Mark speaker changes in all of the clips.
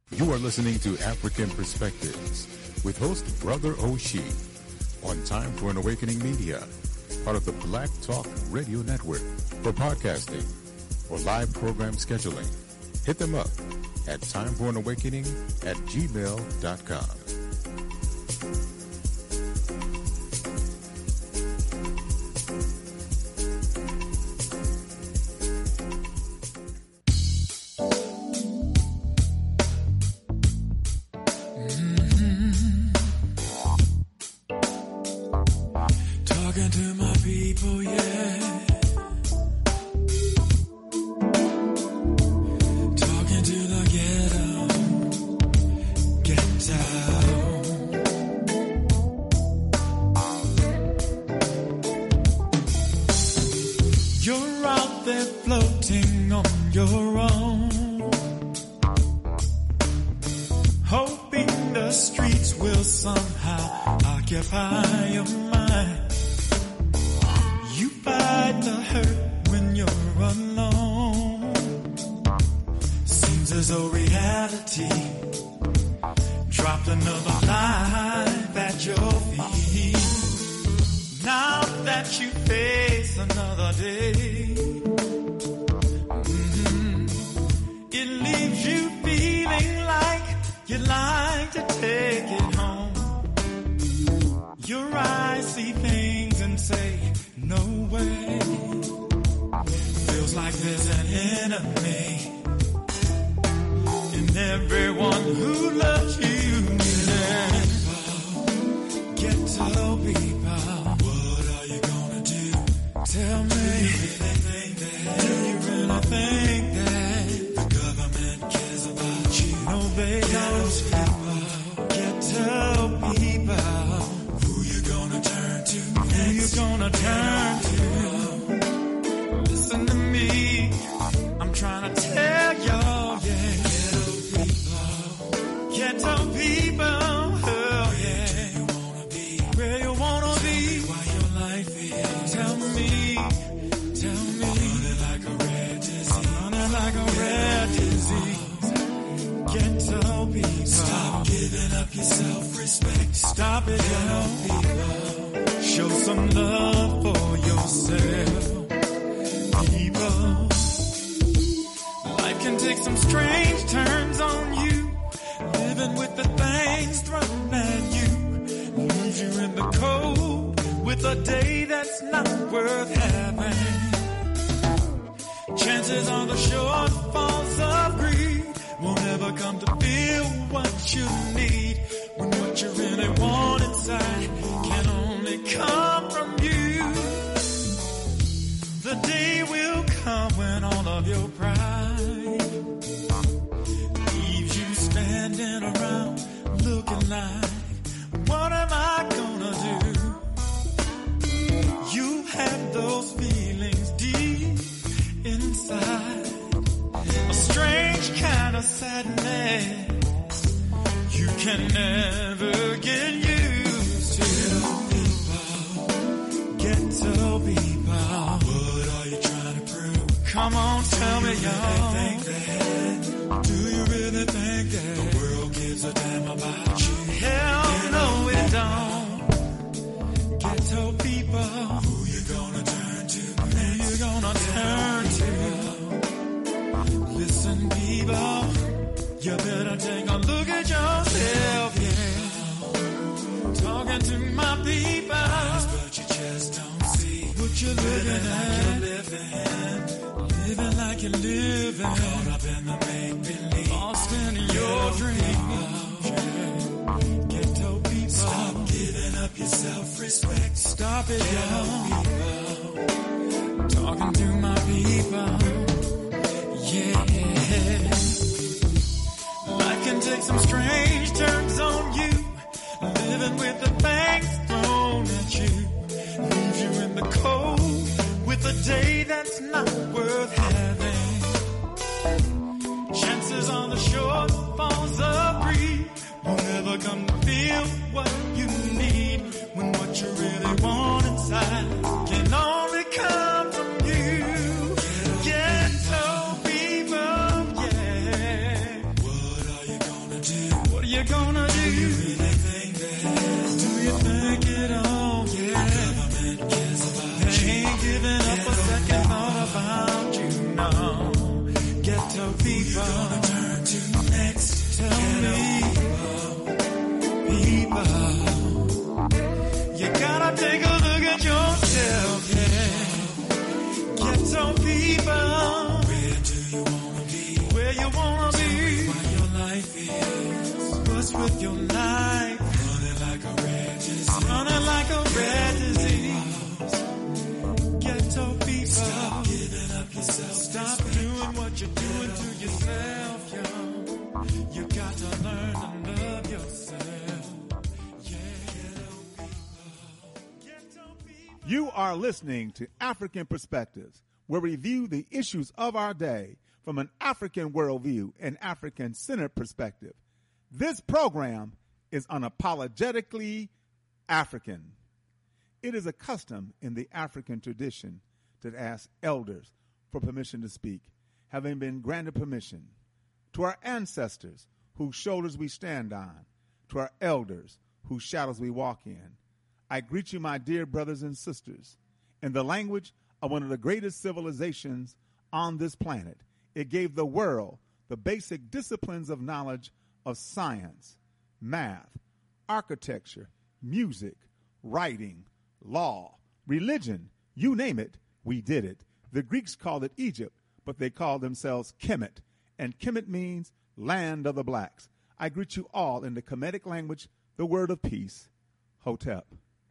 Speaker 1: You are listening to African Perspectives with host Brother Oshie on Time for an Awakening Media, part of the Black Talk Radio Network. For podcasting or live program scheduling, hit them up at timeforanawakening@gmail.com.
Speaker 2: with your knife, running like a red disease, running like a red disease. Ghetto people, stop giving up yourself, stop doing what you're doing to yourself, yo. You got to learn to love yourself. Ghetto people.
Speaker 3: You are listening to African Perspectives, where we view the issues of our day from an African worldview and African-centered perspective. This program is unapologetically African. It is a custom in the African tradition to ask elders for permission to speak, having been granted permission. To our ancestors, whose shoulders we stand on, to our elders, whose shadows we walk in, I greet you, my dear brothers and sisters, in the language of one of the greatest civilizations on this planet. It gave the world the basic disciplines of knowledge of science, math, architecture, music, writing, law, religion, you name it, we did it. The Greeks called it Egypt, but they called themselves Kemet, and Kemet means land of the blacks. I greet you all in the Kemetic language, the word of peace, Hotep.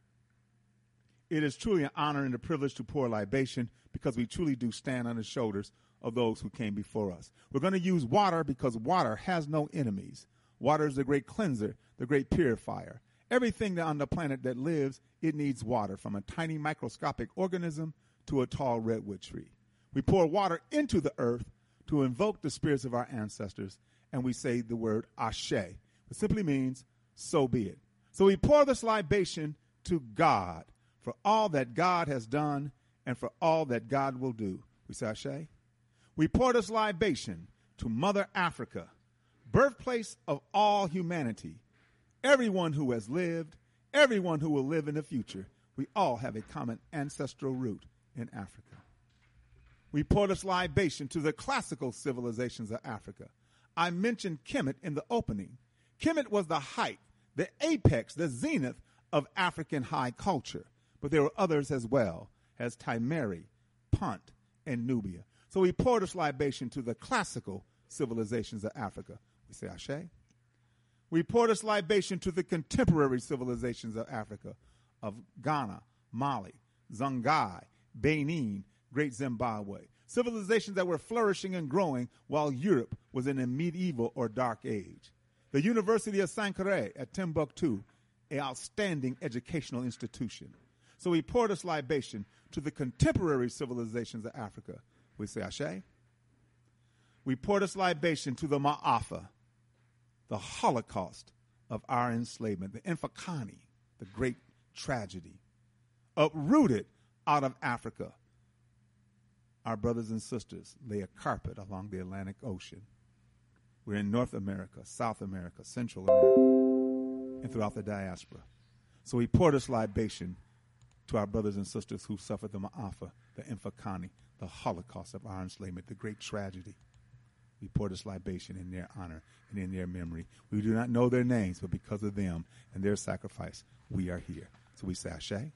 Speaker 3: It is truly an honor and a privilege to pour libation because we truly do stand on the shoulders of those who came before us. We're going to use water because water has no enemies. Water is the great cleanser, the great purifier. Everything that on the planet that lives, it needs water, from a tiny microscopic organism to a tall redwood tree. We pour water into the earth to invoke the spirits of our ancestors, and we say the word Ashe. It simply means, so be it. So we pour this libation to God for all that God has done and for all that God will do. We say Ashe. We pour this libation to Mother Africa, birthplace of all humanity. Everyone who has lived, everyone who will live in the future, we all have a common ancestral root in Africa. We pour this libation to the classical civilizations of Africa. I mentioned Kemet in the opening. Kemet was the height, the apex, the zenith of African high culture. But there were others as well, as Timeri, Punt, and Nubia. So we pour this libation to the classical civilizations of Africa. We say Ashe. We pour this libation to the contemporary civilizations of Africa, of Ghana, Mali, Songhai, Benin, Great Zimbabwe. Civilizations that were flourishing and growing while Europe was in a medieval or dark age. The University of Sankore at Timbuktu, an outstanding educational institution. So we pour this libation to the contemporary civilizations of Africa. We say Ashe. We pour this libation to the Ma'afa, the Holocaust of our enslavement, the Infakani, the great tragedy, uprooted out of Africa. Our brothers and sisters lay a carpet along the Atlantic Ocean. We're in North America, South America, Central America, and throughout the diaspora. So we pour this libation to our brothers and sisters who suffered the Ma'afa, the Infakani, the Holocaust of our enslavement, the great tragedy. We pour this libation in their honor and in their memory. We do not know their names, but because of them and their sacrifice, we are here. So we say Ashe.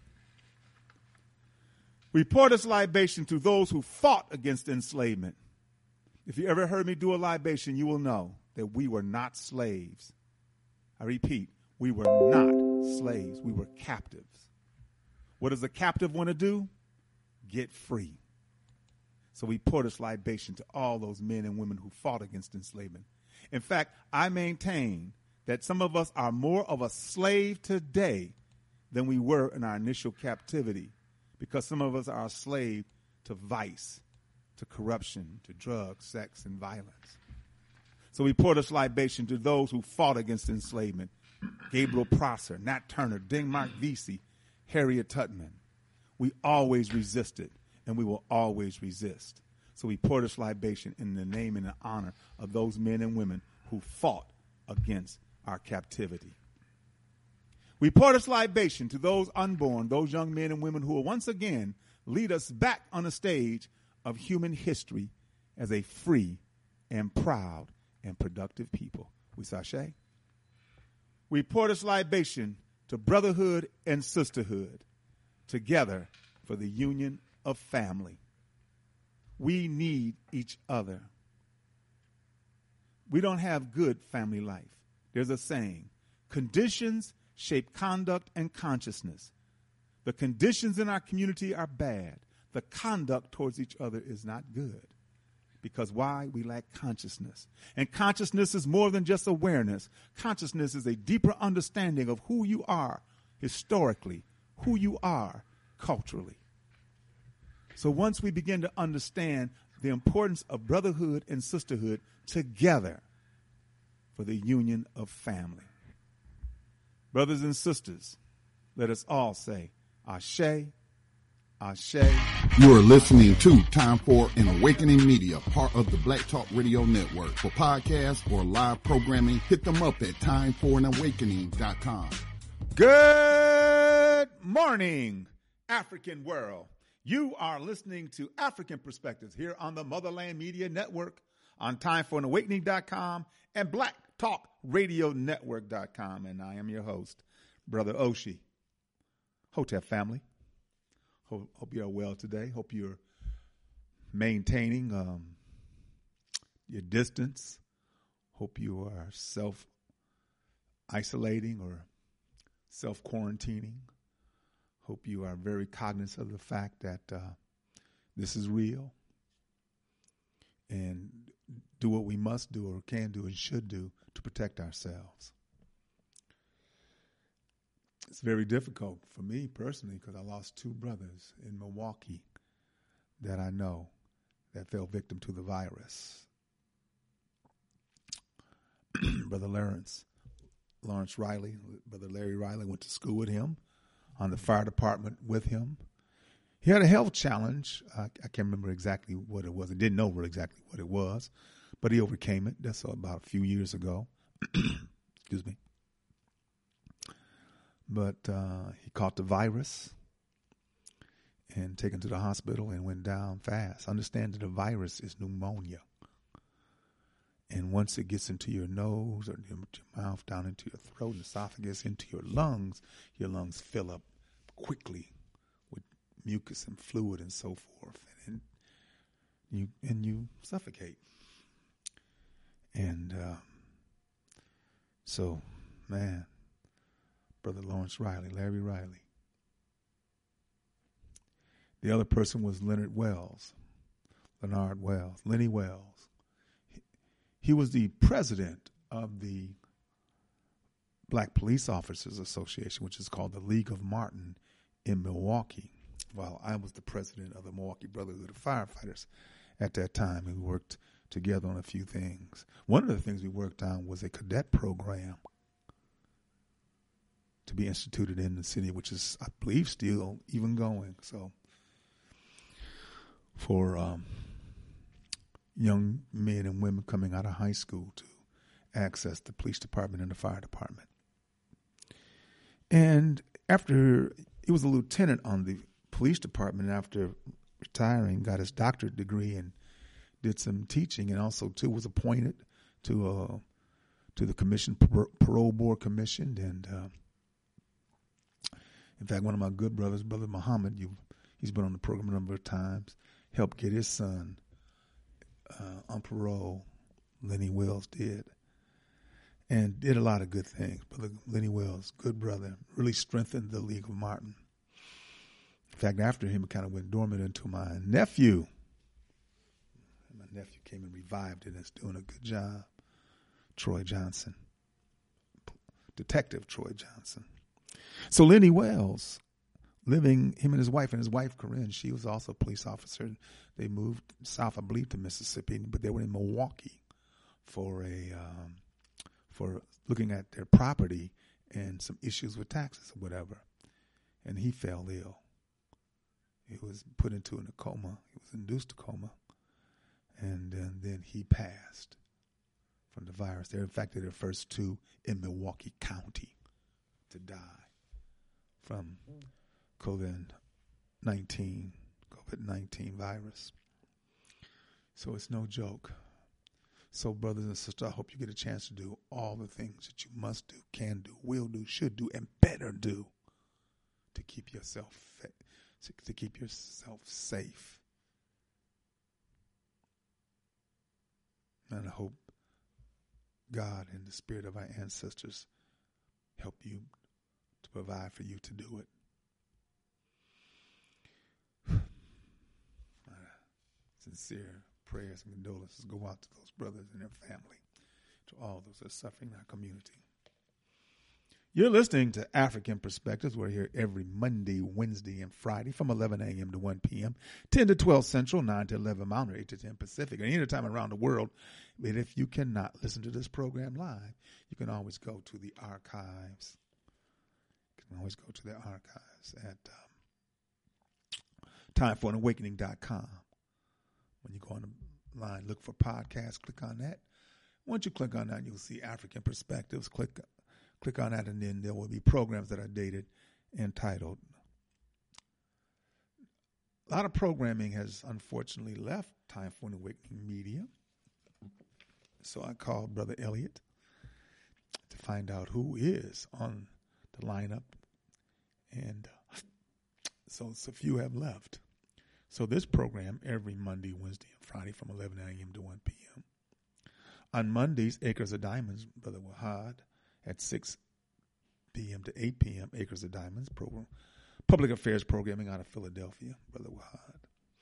Speaker 3: We pour this libation to those who fought against enslavement. If you ever heard me do a libation, you will know that we were not slaves. I repeat, we were not slaves. We were captives. What does a captive want to do? Get free. So we pour this libation to all those men and women who fought against enslavement. In fact, I maintain that some of us are more of a slave today than we were in our initial captivity, because some of us are a slave to vice, to corruption, to drugs, sex, and violence. So we pour this libation to those who fought against enslavement. Gabriel Prosser, Nat Turner, Denmark Vesey, Harriet Tubman. We always resisted, and we will always resist. So we pour this libation in the name and the honor of those men and women who fought against our captivity. We pour this libation to those unborn, those young men and women who will once again lead us back on the stage of human history as a free and proud and productive people. We say Ashe. We pour this libation to brotherhood and sisterhood, together for the union of family. We need each other. We don't have good family life. There's a saying, conditions shape conduct and consciousness. The conditions in our community are bad. The conduct towards each other is not good. Because why? We lack consciousness. And consciousness is more than just awareness. Consciousness is a deeper understanding of who you are historically, who you are culturally. So once we begin to understand the importance of brotherhood and sisterhood together for the union of family. Brothers and sisters, let us all say, Ashe, Ashe.
Speaker 4: You are listening to Time for an Awakening Media, part of the Black Talk Radio Network. For podcasts or live programming, hit them up at timeforanawakening.com.
Speaker 3: Good morning, African world. You are listening to African Perspectives here on the Motherland Media Network, on timeforanawakening.com and blacktalkradionetwork.com. And I am your host, Brother Oshie. Hotep family. Hope you are well today. Hope you're maintaining your distance. Hope you are self-isolating or self-quarantining. Hope you are very cognizant of the fact that this is real, and do what we must do or can do and should do to protect ourselves. It's very difficult for me personally because I lost two brothers in Milwaukee that I know that fell victim to the virus. Brother Lawrence Riley, Brother Larry Riley, went to school with him, on the fire department with him. He had a health challenge. I can't remember exactly what it was. I didn't know exactly what it was, but he overcame it. That's about a few years ago. Excuse me. But he caught the virus and taken to the hospital and went down fast. Understand that the virus is pneumonia. And once it gets into your nose or your mouth, down into your throat and esophagus, into your lungs fill up quickly with mucus and fluid and so forth. And you suffocate. And so, man, Brother Lawrence Riley, Larry Riley. The other person was Lenny Wells. He was the president of the Black Police Officers Association, which is called the League of Martin in Milwaukee, while I was the president of the Milwaukee Brotherhood of Firefighters at that time. We worked together on a few things. One of the things we worked on was a cadet program to be instituted in the city, which is, I believe, still even going. So for young men and women coming out of high school to access the police department and the fire department. And after he was a lieutenant on the police department, after retiring, got his doctorate degree and did some teaching, and also too was appointed to the commission, parole board commission. And in fact, one of my good brothers, Brother Muhammad, he's been on the program a number of times, helped get his son on parole. Lenny Wells did, and did a lot of good things. Brother Lenny Wells, good brother, really strengthened the League of Martin. In fact, after him, it kind of went dormant until my nephew. My nephew came and revived it and is doing a good job. Troy Johnson, Detective Troy Johnson. So Lenny Wells, him and his wife Corinne, she was also a police officer. They moved south, I believe, to Mississippi, but they were in Milwaukee for looking at their property and some issues with taxes or whatever. And he fell ill. He was put into a coma. He was induced to coma. And then he passed from the virus. In fact, they're the first two in Milwaukee County to die from COVID-19 virus. So it's no joke. So brothers and sisters, I hope you get a chance to do all the things that you must do, can do, will do, should do, and better do to keep yourself safe. And I hope God and the spirit of our ancestors help you to provide for you to do it. My sincere prayers and condolences go out to those brothers and their family, to all those that are suffering in our community. You're listening to African Perspectives. We're here every Monday, Wednesday, and Friday from 11 a.m. to 1 p.m., 10 to 12 Central, 9 to 11 Mountain, 8 to 10 Pacific, and anytime around the world. But if you cannot listen to this program live, you can always go to the archives. You can always go to the archives at timeforanawakening.com. When you go online, look for podcasts, click on that. Once you click on that, you'll see African Perspectives. Click on that, and then there will be programs that are dated and titled. A lot of programming has unfortunately left Time for an Awakening Media. So I called Brother Elliott to find out who is on the lineup. And so a few have left. So this program every Monday, Wednesday, and Friday from 11 a.m. to 1 p.m. On Mondays, Acres of Diamonds, Brother Wahad, at 6 p.m. to 8 p.m., Acres of Diamonds program, public affairs programming out of Philadelphia, Brother Wahad.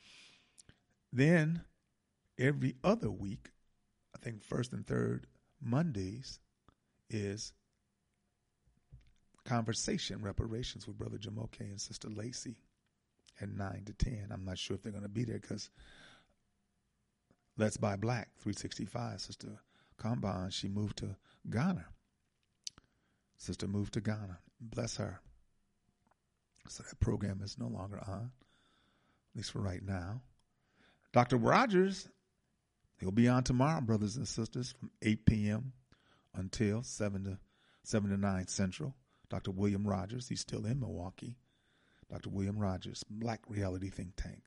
Speaker 3: Then every other week, I think first and third Mondays, is Conversation Reparations with Brother Jamoke and Sister Lacey at 9 to 10. I'm not sure if they're going to be there because Let's Buy Black 365, Sister Kamban, she moved to Ghana. Sister moved to Ghana. Bless her. So that program is no longer on, at least for right now. Dr. Rogers, he'll be on tomorrow, brothers and sisters, from 8 p.m. until 7 to 9 Central. Dr. William Rogers, he's still in Milwaukee. Dr. William Rogers, Black Reality Think Tank.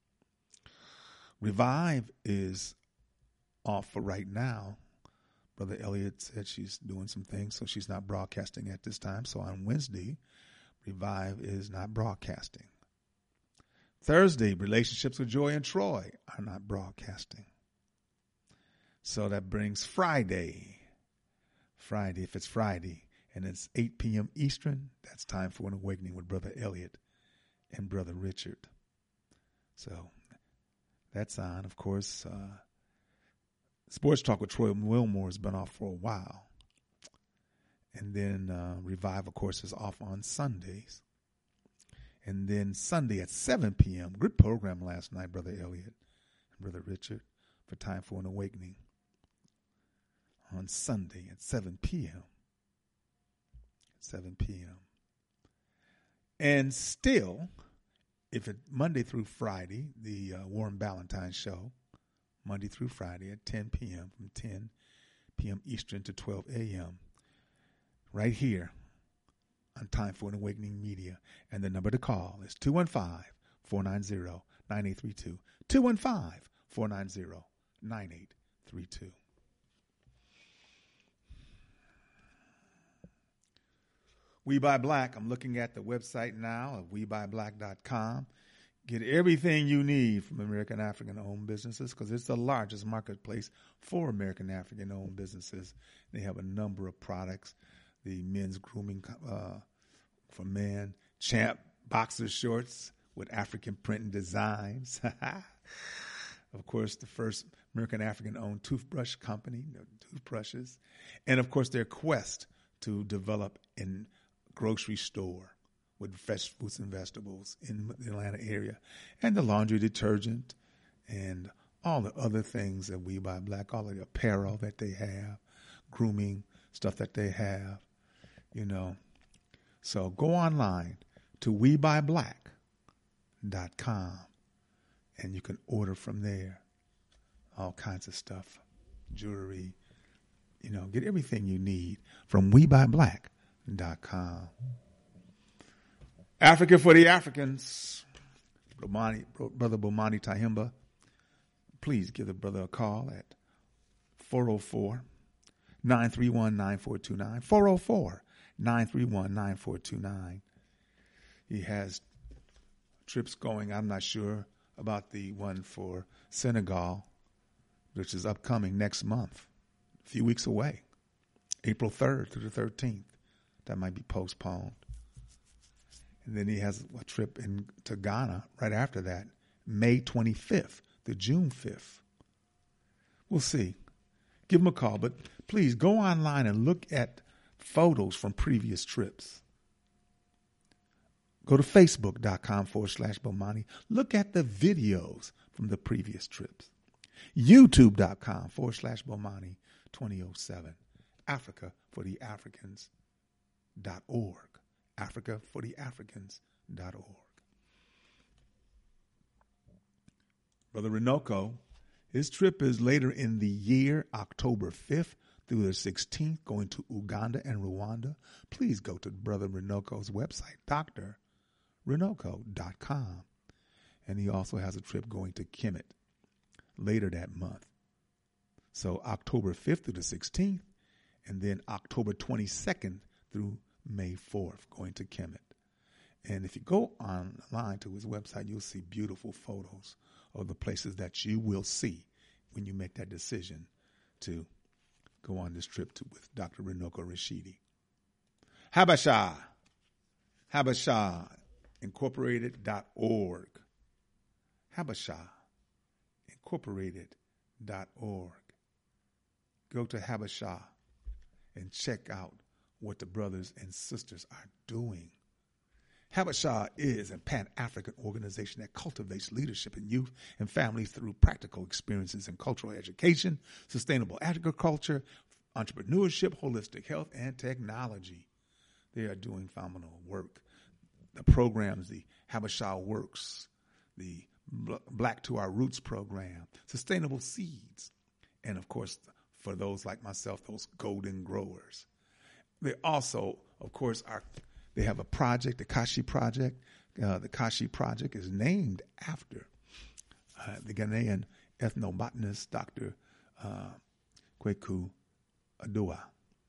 Speaker 3: Revive is off for right now. Brother Elliott said she's doing some things, so she's not broadcasting at this time. So on Wednesday, Revive is not broadcasting. Thursday, Relationships with Joy and Troy are not broadcasting. So that brings Friday. Friday, if it's Friday, and it's 8 p.m. Eastern, that's Time for an Awakening with Brother Elliott and Brother Richard. So that's on. Of course, Sports Talk with Troy Wilmore has been off for a while. And then Revive, of course, is off on Sundays. And then Sunday at 7 p.m., good program last night, Brother Elliott and Brother Richard, for Time for an Awakening. On Sunday at 7 p.m. 7 p.m. And still, if it's Monday through Friday, the Warren Ballantyne Show, Monday through Friday at 10 p.m. from 10 p.m. Eastern to 12 a.m. right here on Time for an Awakening Media. And the number to call is 215-490-9832. 215-490-9832. We Buy Black. I'm looking at the website now of WeBuyBlack.com. Get everything you need from American African-owned businesses because it's the largest marketplace for American African-owned businesses. They have a number of products. The men's grooming for men, Champ boxer shorts with African print and designs. Of course, the first American African-owned toothbrush company, toothbrushes. And, of course, their quest to develop in grocery store with fresh fruits and vegetables in the Atlanta area, and the laundry detergent and all the other things that We Buy Black, all of the apparel that they have, grooming stuff that they have, So go online to WeBuyBlack.com and you can order from there all kinds of stuff, jewelry, get everything you need from WeBuyBlack.com. Africa for the Africans. Brother Bomani Tahimba, please give the brother a call at 404-931-9429. 404-931-9429. He has trips going. I'm not sure about the one for Senegal, which is upcoming next month, a few weeks away. April 3rd through the 13th. That might be postponed. And then he has a trip to Ghana right after that, May 25th to June 5th. We'll see. Give him a call, but please go online and look at photos from previous trips. Go to facebook.com/Bomani. Look at the videos from the previous trips. YouTube.com/Bomani 2007. AfricaForTheAfricans.org. AfricaForTheAfricans.org. Brother Renoko, his trip is later in the year, October 5th through the 16th, going to Uganda and Rwanda. Please go to Brother Renoko's website, drrenoko.com. And he also has a trip going to Kemet later that month. So October 5th through the 16th, and then October 22nd through May 4th, going to Kemet. And if you go online to his website, you'll see beautiful photos of the places that you will see when you make that decision to go on this trip with Dr. Renoko Rashidi. Habasha Incorporated.org. Habasha Incorporated.org. Go to Habasha and check out what the brothers and sisters are doing. Habasha is a Pan-African organization that cultivates leadership in youth and families through practical experiences in cultural education, sustainable agriculture, entrepreneurship, holistic health, and technology. They are doing phenomenal work. The programs, the Habasha Works, the Black to Our Roots program, Sustainable Seeds, and of course, for those like myself, those golden growers. They also, of course, they have a project, the Kashi Project. The Kashi Project is named after the Ghanaian ethnobotanist, Dr. Kweku Adua.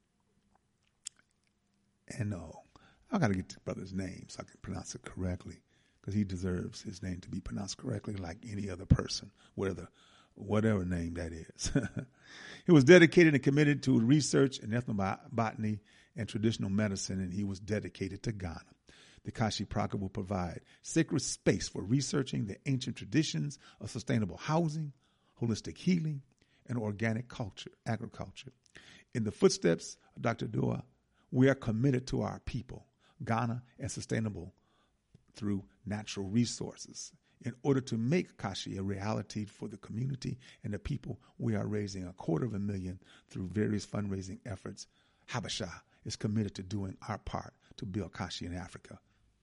Speaker 3: And I got to get the brother's name so I can pronounce it correctly, because he deserves his name to be pronounced correctly like any other person, whatever name that is. He was dedicated and committed to research in ethnobotany and traditional medicine, and he was dedicated to Ghana. The Kashi Project will provide sacred space for researching the ancient traditions of sustainable housing, holistic healing, and organic agriculture. In the footsteps of Dr. Dua, we are committed to our people, Ghana, and sustainable through natural resources. In order to make Kashi a reality for the community and the people, we are raising $250,000 through various fundraising efforts. Habasha is committed to doing our part to build Kashi in Africa.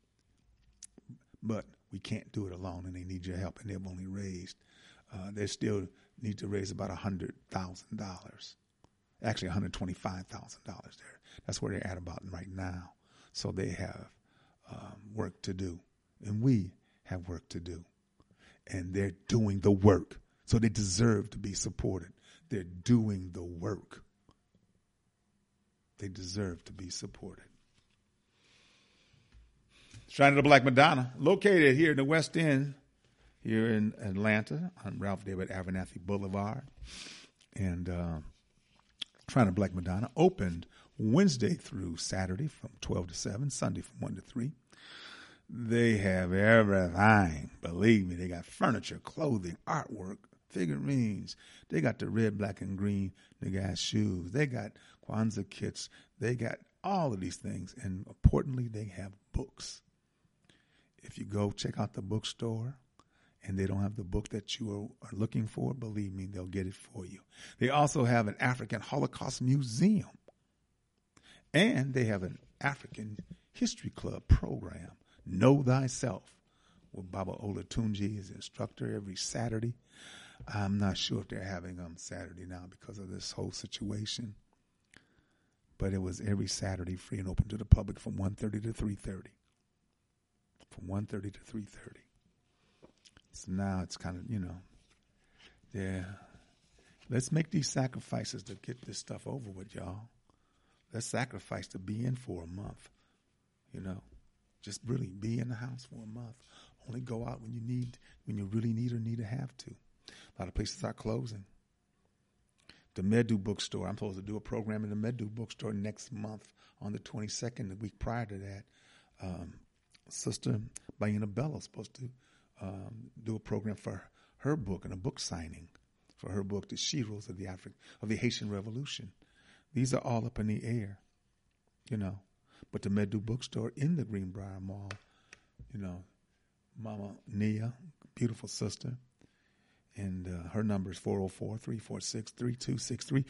Speaker 3: But we can't do it alone, and they need your help. And they've only raised, they still need to raise about $100,000. Actually, $125,000 there. That's where they're at about right now. So they have work to do, and we have work to do. And they're doing the work, so they deserve to be supported. They're doing the work. They deserve to be supported. Shrine of the Black Madonna, located here in the West End, here in Atlanta, on Ralph David Abernathy Boulevard. And Shrine of the Black Madonna opened Wednesday through Saturday from 12 to 7, Sunday from 1 to 3. They have everything. Believe me, they got furniture, clothing, artwork, figurines. They got the red, black, and green. They got shoes. They got Kwanzaa kits. They got all of these things. And importantly, they have books. If you go check out the bookstore and they don't have the book that you are looking for, believe me, they'll get it for you. They also have an African Holocaust Museum. And they have an African History Club program. Know Thyself, with Baba Olatunji as instructor every Saturday. I'm not sure if they're having them Saturday now because of this whole situation. But it was every Saturday, free and open to the public from 1:30 to 3:30. From 1:30 to 3:30. So now it's kind of, yeah. Let's make these sacrifices to get this stuff over with, y'all. Let's sacrifice to be in for a month, Just really be in the house for a month. Only go out when you really need or need to have to. A lot of places are closing. The Medu Bookstore. I'm supposed to do a program in the Medu Bookstore next month on the 22nd. The week prior to that, Sister Bayina Bella is supposed to do a program for her book and a book signing for her book, The Sheroes of the Haitian Revolution. These are all up in the air, you know. But the Medu Bookstore in the Greenbrier Mall, you know, Mama Nia, beautiful sister. And her number is 404-346-3263.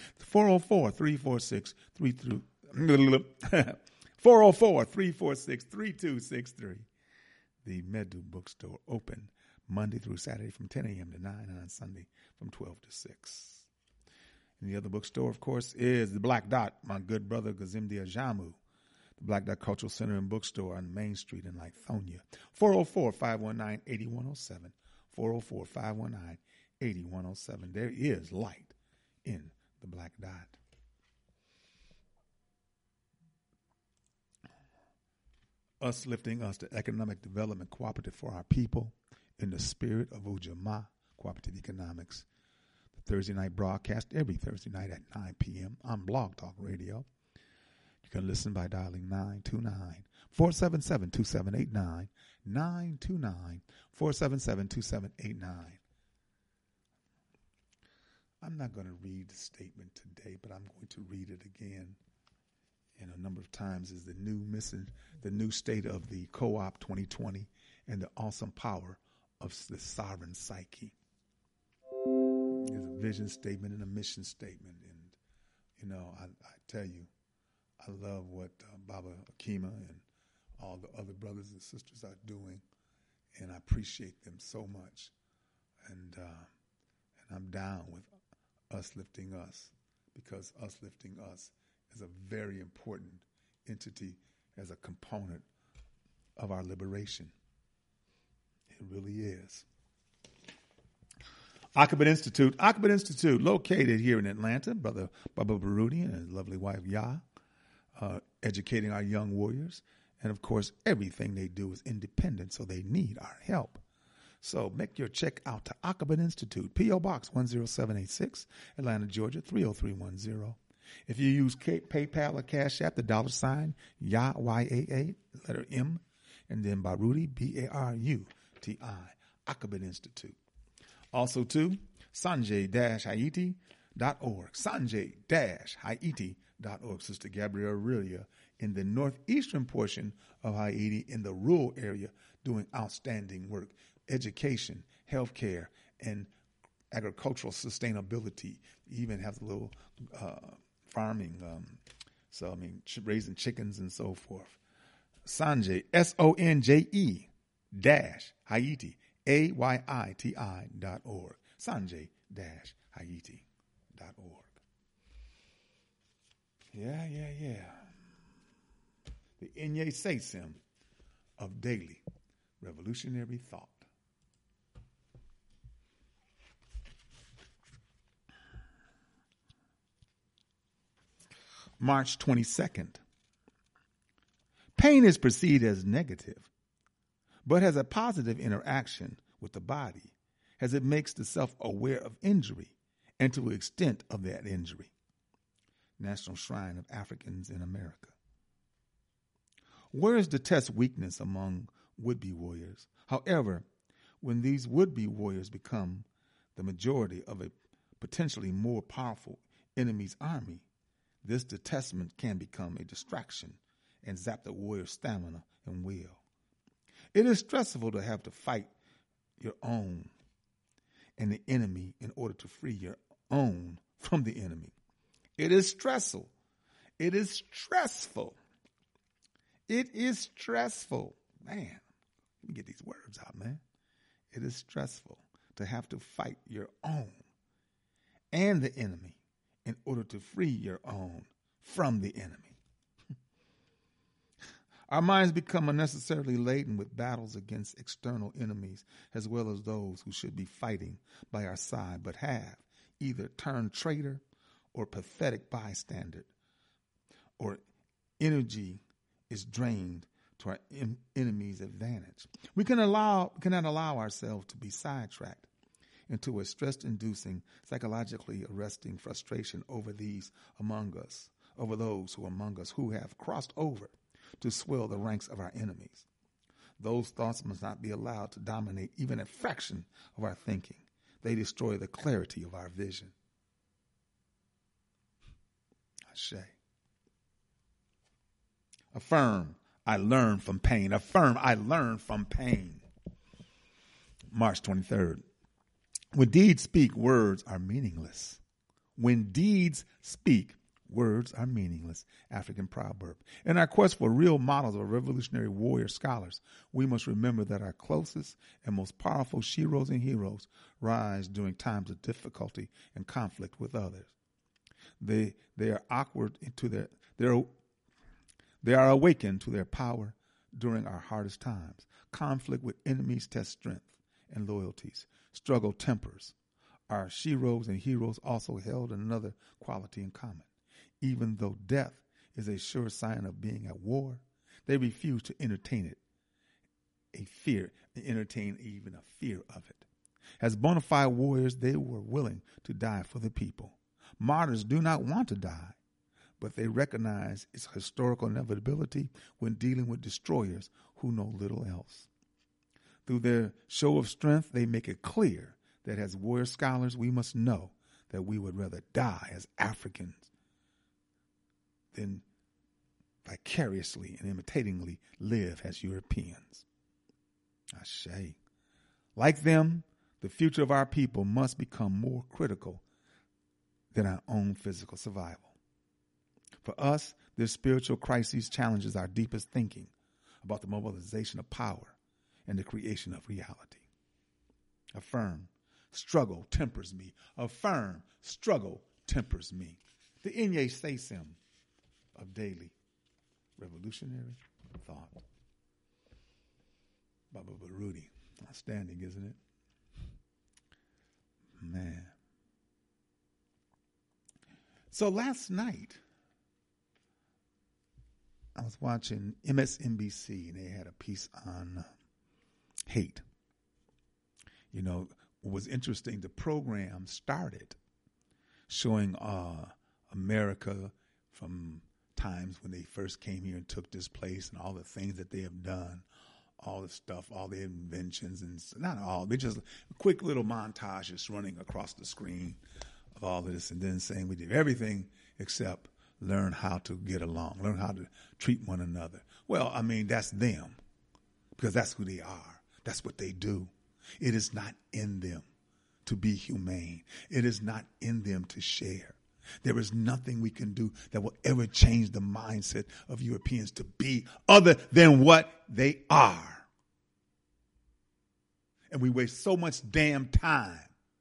Speaker 3: 404-346-3263. The Medu Bookstore open Monday through Saturday from 10 a.m. to 9, and on Sunday from 12 to 6. And the other bookstore, of course, is the Black Dot, my good brother Gazimdi Ajamu. The Black Dot Cultural Center and Bookstore on Main Street in Lithonia. 404-519-8107. 404-519-8107. There is light in the Black Dot. Us lifting us to economic development cooperative for our people in the spirit of Ujamaa Cooperative Economics. The Thursday night broadcast every Thursday night at 9 p.m. on Blog Talk Radio. You can listen by dialing 929-477-2789, 929-477-2789. I'm not going to read the statement today, but I'm going to read it again. And a number of times is the new state of the co-op 2020 and the awesome power of the sovereign psyche. There's a vision statement and a mission statement. And, you know, I tell you, I love what Baba Akima and all the other brothers and sisters are doing. And I appreciate them so much. And I'm down with us lifting us, because us lifting us is a very important entity as a component of our liberation. It really is. Aqaba Institute, located here in Atlanta, Brother Baba Baruti and his lovely wife Yah, educating our young warriors. And of course, everything they do is independent, so they need our help. So make your check out to Aqaba Institute, P.O. Box 10786, Atlanta, Georgia 30310. If you use PayPal or Cash App, the $, Yah, Y-A-A, letter M, and then Baruti, B-A-R-U-T-I, Aqaba Institute. Also, too, Sanjay-Haiti.org, Sanjay-Haiti.org. Sister Gabrielle Aurelia in the northeastern portion of Haiti, in the rural area, doing outstanding work, education, healthcare, and agricultural sustainability. Even has a little farming, raising chickens and so forth. Sanjay, S-O-N-J-E Haiti, AYITI.org. Sanjay-Haiti.org. Yeah. The Inye Seisim of daily revolutionary thought. March 22nd. Pain is perceived as negative, but has a positive interaction with the body, as it makes the self aware of injury and to the extent of that injury. National Shrine of Africans in America. Words detest weakness among would-be warriors. However, when these would-be warriors become the majority of a potentially more powerful enemy's army, this detestment can become a distraction and zap the warrior's stamina and will. It is stressful to have to fight your own and the enemy in order to free your own from the enemy. It is stressful. It is stressful. It is stressful. Man, let me get these words out, man. It is stressful to have to fight your own and the enemy in order to free your own from the enemy. Our minds become unnecessarily laden with battles against external enemies, as well as those who should be fighting by our side, but have either turned traitor or pathetic bystander, or energy is drained to our enemy's advantage. We cannot allow ourselves to be sidetracked into a stress-inducing, psychologically arresting frustration over those who among us who have crossed over to swell the ranks of our enemies. Those thoughts must not be allowed to dominate even a fraction of our thinking. They destroy the clarity of our vision. Ashe. Affirm, I learn from pain. Affirm, I learn from pain. March 23rd. When deeds speak, words are meaningless. When deeds speak, words are meaningless. African proverb. In our quest for real models of revolutionary warrior scholars, we must remember that our closest and most powerful sheroes and heroes rise during times of difficulty and conflict with others. They are awakened to their power during our hardest times. Conflict with enemies tests strength and loyalties. Struggle tempers. Our sheroes and heroes also held another quality in common. Even though death is a sure sign of being at war, they refuse to entertain even a fear of it. As bona fide warriors, they were willing to die for the people. Martyrs do not want to die, but they recognize its historical inevitability when dealing with destroyers who know little else. Through their show of strength, they make it clear that as warrior scholars, we must know that we would rather die as Africans than vicariously and imitatingly live as Europeans. Ashe. Like them, the future of our people must become more critical than our own physical survival. For us, this spiritual crisis challenges our deepest thinking about the mobilization of power and the creation of reality. Affirm, struggle tempers me. Affirm, struggle tempers me. The Inye Saysim of daily revolutionary thought. Baba Baruti. Outstanding, isn't it? Man. So last night, I was watching MSNBC, and they had a piece on hate. You know, what was interesting, the program started showing America from times when they first came here and took this place and all the things that they have done, all the stuff, all the inventions, and not all, they just quick little montages running across the screen of all of this, and then saying we did everything except learn how to get along, learn how to treat one another. Well, I mean, that's them, because that's who they are. That's what they do. It is not in them to be humane. It is not in them to share. There is nothing we can do that will ever change the mindset of Europeans to be other than what they are. And we waste so much damn time.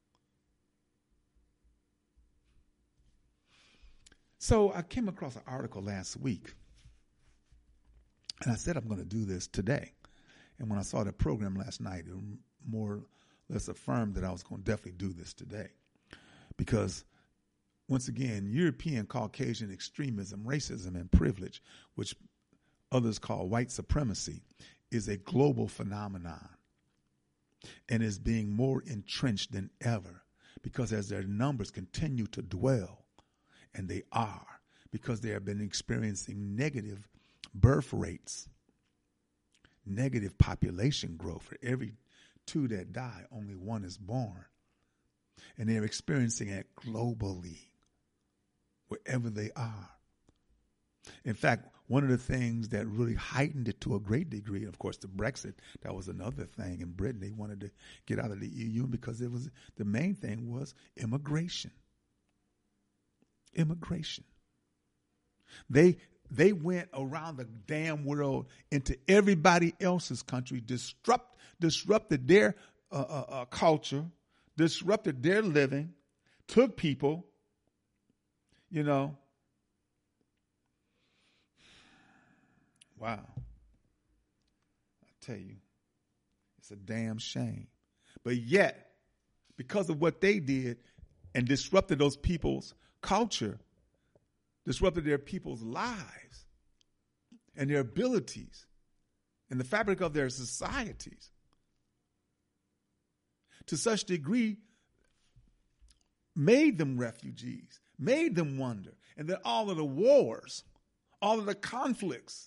Speaker 3: So I came across an article last week, and I said I'm going to do this today. And when I saw the program last night, it more or less affirmed that I was going to definitely do this today. Because, once again, European Caucasian extremism, racism, and privilege, which others call white supremacy, is a global phenomenon and is being more entrenched than ever, because as their numbers continue to dwell, and they are, because they have been experiencing negative birth rates, negative population growth. For every 2 that die, only 1 is born. And they're experiencing it globally, wherever they are. In fact, one of the things that really heightened it to a great degree, of course, the Brexit, that was another thing in Britain. They wanted to get out of the EU because it was the main thing was immigration. Immigration. They went around the damn world into everybody else's country, disrupted their culture, disrupted their living, took people, you know. Wow. I tell you, it's a damn shame. But yet, because of what they did and disrupted those people's culture, disrupted their people's lives and their abilities and the fabric of their societies, to such degree made them refugees, made them wonder. And then all of the wars, all of the conflicts.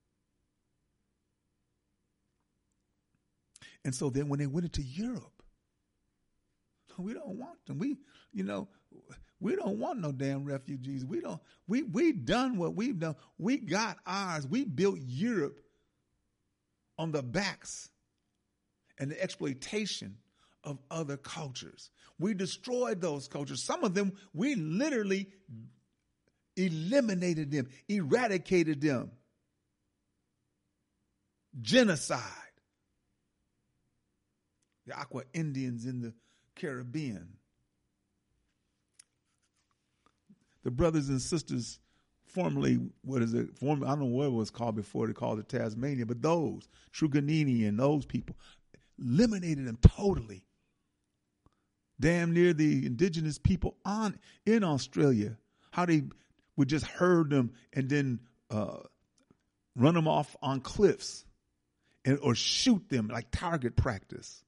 Speaker 3: And so then when they went into Europe, we don't want them. We don't want no damn refugees. We done what we've done. We got ours. We built Europe on the backs and the exploitation of other cultures. We destroyed those cultures. Some of them, we literally eliminated them, eradicated them. Genocide. The Aqua Indians in the Caribbean. The brothers and sisters formerly, I don't know what it was called before, they called it Tasmania, but those, Truganini and those people, eliminated them totally. Damn near the indigenous people in Australia, how they would just herd them and then run them off on cliffs or shoot them like target practice.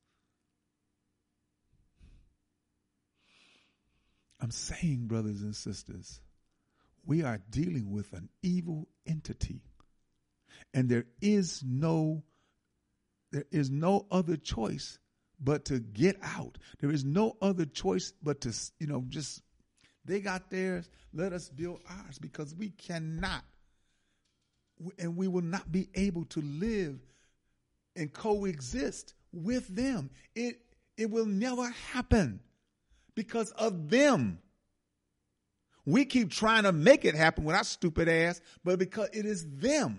Speaker 3: I'm saying, brothers and sisters, we are dealing with an evil entity, and there is no other choice but to get out. There is no other choice but to, just, they got theirs, let us build ours, because we cannot, and we will not be able to live and coexist with them. It will never happen. Because of them. We keep trying to make it happen with our stupid ass, but because it is them.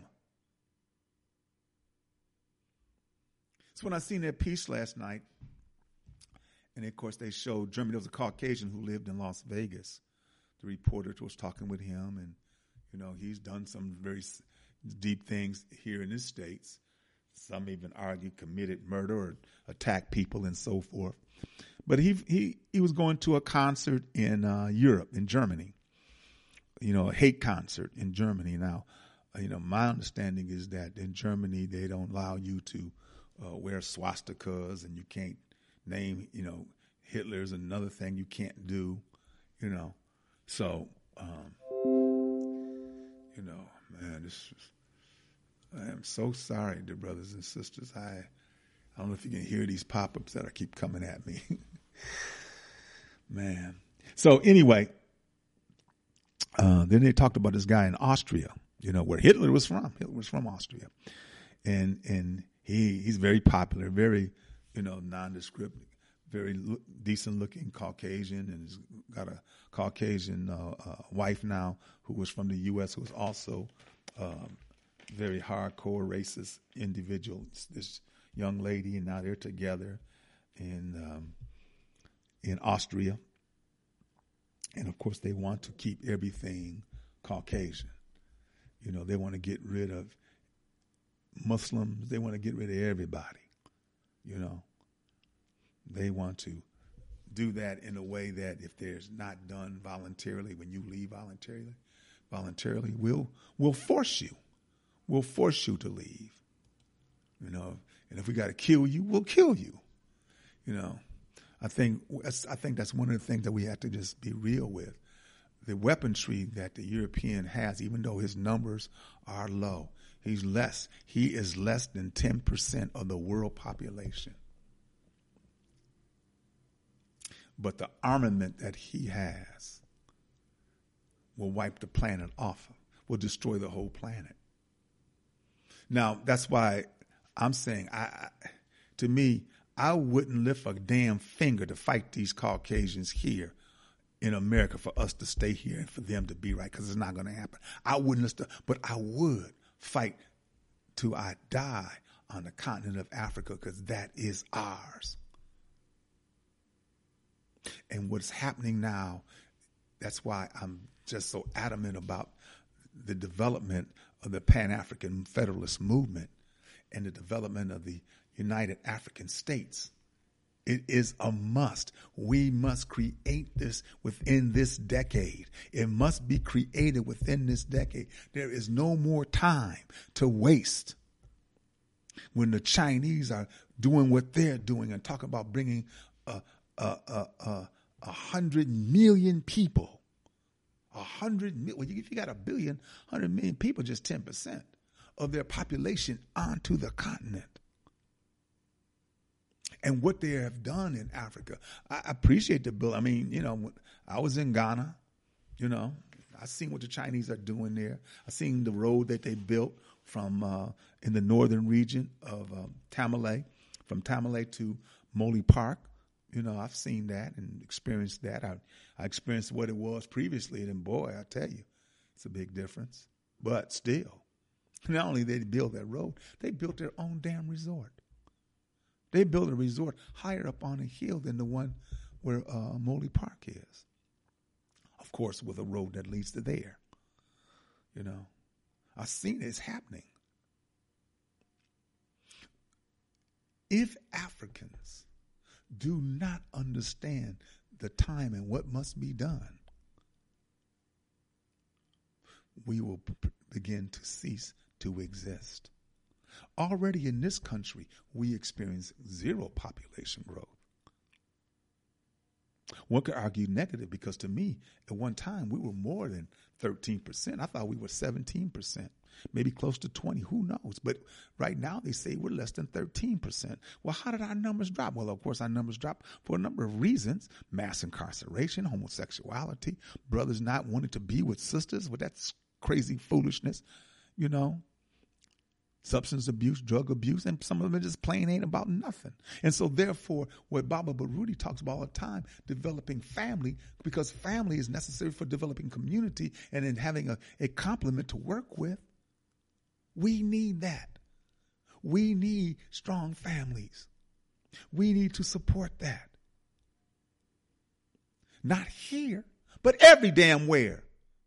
Speaker 3: So when I seen their piece last night, and of course they showed Germany, there was a Caucasian who lived in Las Vegas. The reporter was talking with him, and he's done some very deep things here in the States. Some even argue committed murder or attacked people and so forth. But he was going to a concert in Europe, in Germany, a hate concert in Germany. Now, my understanding is that in Germany, they don't allow you to wear swastikas, and you can't name, Hitler's another thing you can't do, So, man, I am so sorry, dear brothers and sisters. I don't know if you can hear these pop-ups that keep coming at me. Man. So anyway, then they talked about this guy in Austria, where Hitler was from. Hitler was from Austria. And he's very popular, very, nondescript, very decent looking Caucasian, and he's got a Caucasian wife now who was from the U.S., who was also very hardcore racist individual. This young lady, and now they're together in Austria. And of course, they want to keep everything Caucasian. They want to get rid of Muslims. They want to get rid of everybody. They want to do that in a way that if there's not done voluntarily, when you leave voluntarily, we'll force you. We'll force you to leave. And if we got to kill you, we'll kill you. I think that's one of the things that we have to just be real with. The weaponry that the European has, even though his numbers are low, he is less than 10% of the world population. But the armament that he has will wipe the planet off, will destroy the whole planet. Now, that's why I'm saying, to me, I wouldn't lift a damn finger to fight these Caucasians here in America for us to stay here and for them to be right, because it's not going to happen. I wouldn't, but I would fight till I die on the continent of Africa, because that is ours. And what's happening now, that's why I'm just so adamant about the development of the Pan-African Federalist movement and the development of the United African States. It is a must. We must create this within this decade. It must be created within this decade. There is no more time to waste. When the Chinese are doing what they're doing and talk about bringing a 100 million people. 100 million. Well, if you got 1 billion, 100 million people, just 10% of their population onto the continent. And what they have done in Africa, I appreciate the bill. I mean, when I was in Ghana, I seen what the Chinese are doing there. I seen the road that they built from in the northern region of Tamale, from Tamale to Mole Park. I've seen that and experienced that. I experienced what it was previously, and boy, I tell you, it's a big difference. But still, not only did they build that road, they built their own damn resort. They built a resort higher up on a hill than the one where Mole Park is. Of course, with a road that leads to there. I've seen it's happening. If Africans do not understand the time and what must be done, we will begin to cease to exist. Already in this country, we experience zero population growth. One could argue negative because to me, at one time, we were more than 13%. I thought we were 17%, maybe close to 20. Who knows? But right now, they say we're less than 13%. Well, how did our numbers drop? Well, of course, our numbers dropped for a number of reasons. Mass incarceration, homosexuality, brothers not wanting to be with sisters. Well, that's crazy foolishness, substance abuse, drug abuse, and some of them just plain ain't about nothing. And so therefore, what Baba Baruti talks about all the time, developing family, because family is necessary for developing community and in having a complement to work with. We need that. We need strong families. We need to support that. Not here, but every damn where.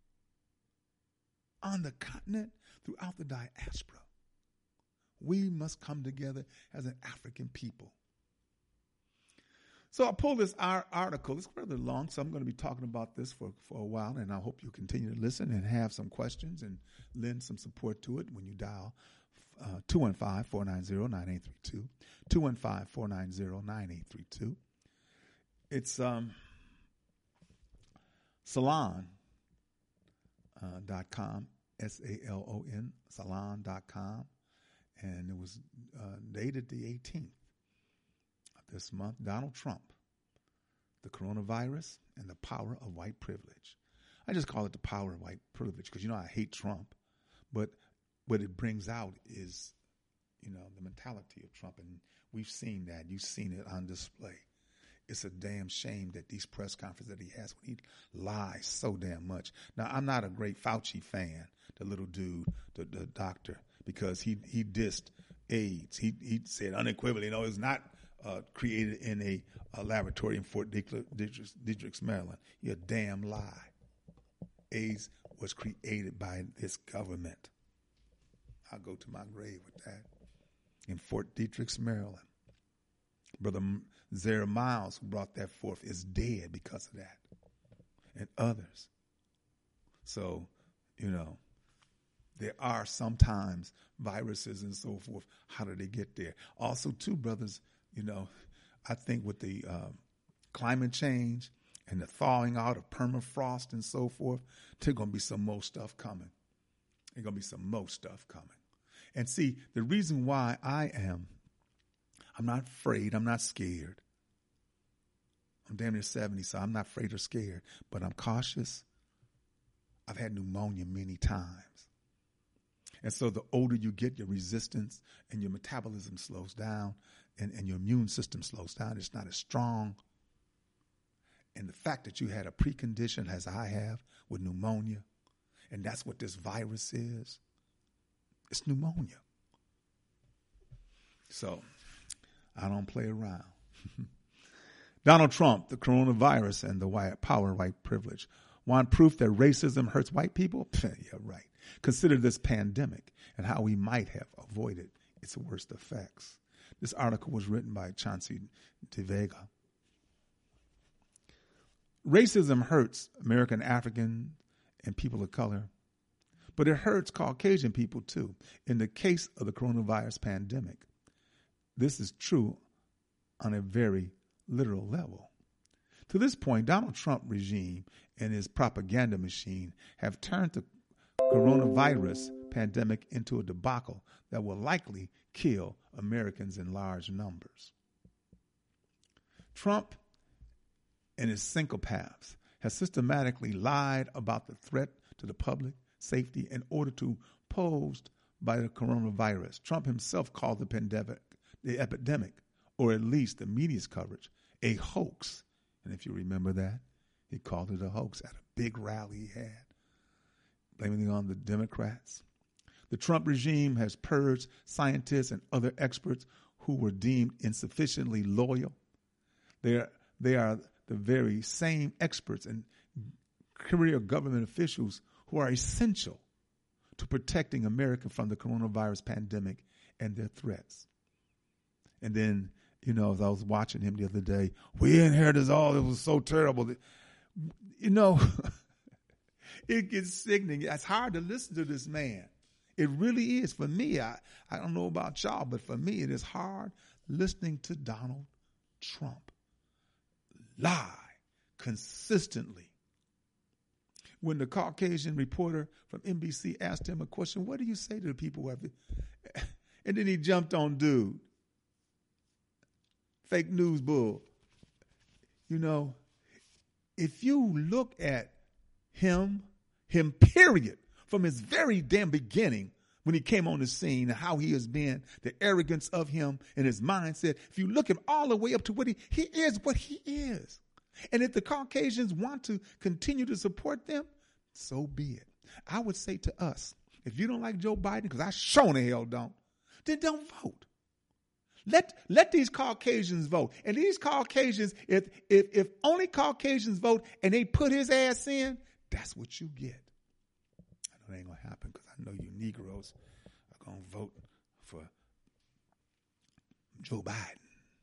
Speaker 3: On the continent, throughout the diaspora. We must come together as an African people. So I pulled this article. It's rather long, so I'm going to be talking about this for a while, and I hope you continue to listen and have some questions and lend some support to it when you dial 215-490-9832, 215-490-9832. It's Salon.com, SALON, Salon.com. And it was dated the 18th of this month. Donald Trump, the coronavirus, and the power of white privilege. I just call it the power of white privilege because, I hate Trump. But what it brings out is, the mentality of Trump. And we've seen that. You've seen it on display. It's a damn shame that these press conferences that he has when he lies so damn much. Now, I'm not a great Fauci fan, the little dude, the doctor, because he dissed AIDS. He said unequivocally, it's not created in a laboratory in Fort Detrick, Maryland. You're a damn lie. AIDS was created by this government. I'll go to my grave with that. In Fort Detrick, Maryland. Brother Zara Miles, who brought that forth, is dead because of that. And others. So, there are sometimes viruses and so forth. How do they get there? Also, too, brothers, I think with the climate change and the thawing out of permafrost and so forth, there's going to be some more stuff coming. There's going to be some more stuff coming. And see, the reason why I'm not afraid, I'm not scared. I'm damn near 70, so I'm not afraid or scared, but I'm cautious. I've had pneumonia many times. And so the older you get, your resistance and your metabolism slows down and your immune system slows down. It's not as strong. And the fact that you had a precondition, as I have, with pneumonia, and that's what this virus is, it's pneumonia. So I don't play around. Donald Trump, the coronavirus and the power of white privilege. Want proof that racism hurts white people? Yeah, right. Consider this pandemic and how we might have avoided its worst effects. This article was written by Chauncey De Vega. Racism hurts American African and people of color, but it hurts Caucasian people too. In the case of the coronavirus pandemic, this is true on a very literal level. To this point, Donald Trump regime and his propaganda machine have turned the coronavirus pandemic into a debacle that will likely kill Americans in large numbers. Trump and his syncopaths has systematically lied about the threat to the public safety in order to posed by the coronavirus. Trump himself called the epidemic, or at least the media's coverage, a hoax. And if you remember that, he called it a hoax at a big rally he had, blaming it on the Democrats. The Trump regime has purged scientists and other experts who were deemed insufficiently loyal. They are the very same experts and career government officials who are essential to protecting America from the coronavirus pandemic and their threats. And then, as I was watching him the other day, we inherited all, it was so terrible. It gets sickening. It's hard to listen to this man. It really is. For me, I don't know about y'all, but for me, it is hard listening to Donald Trump lie consistently. When the Caucasian reporter from NBC asked him a question, what do you say to the people who have it? And then he jumped on dude. Fake news bull. If you look at him period, from his very damn beginning, when he came on the scene, and how he has been, the arrogance of him and his mindset, if you look at him all the way up to what he is what he is. And if the Caucasians want to continue to support them, so be it. I would say to us, if you don't like Joe Biden, because I sure the hell don't, then don't vote. Let these Caucasians vote. And these Caucasians, if only Caucasians vote and they put his ass in, that's what you get. I know that ain't going to happen because I know you Negroes are going to vote for Joe Biden.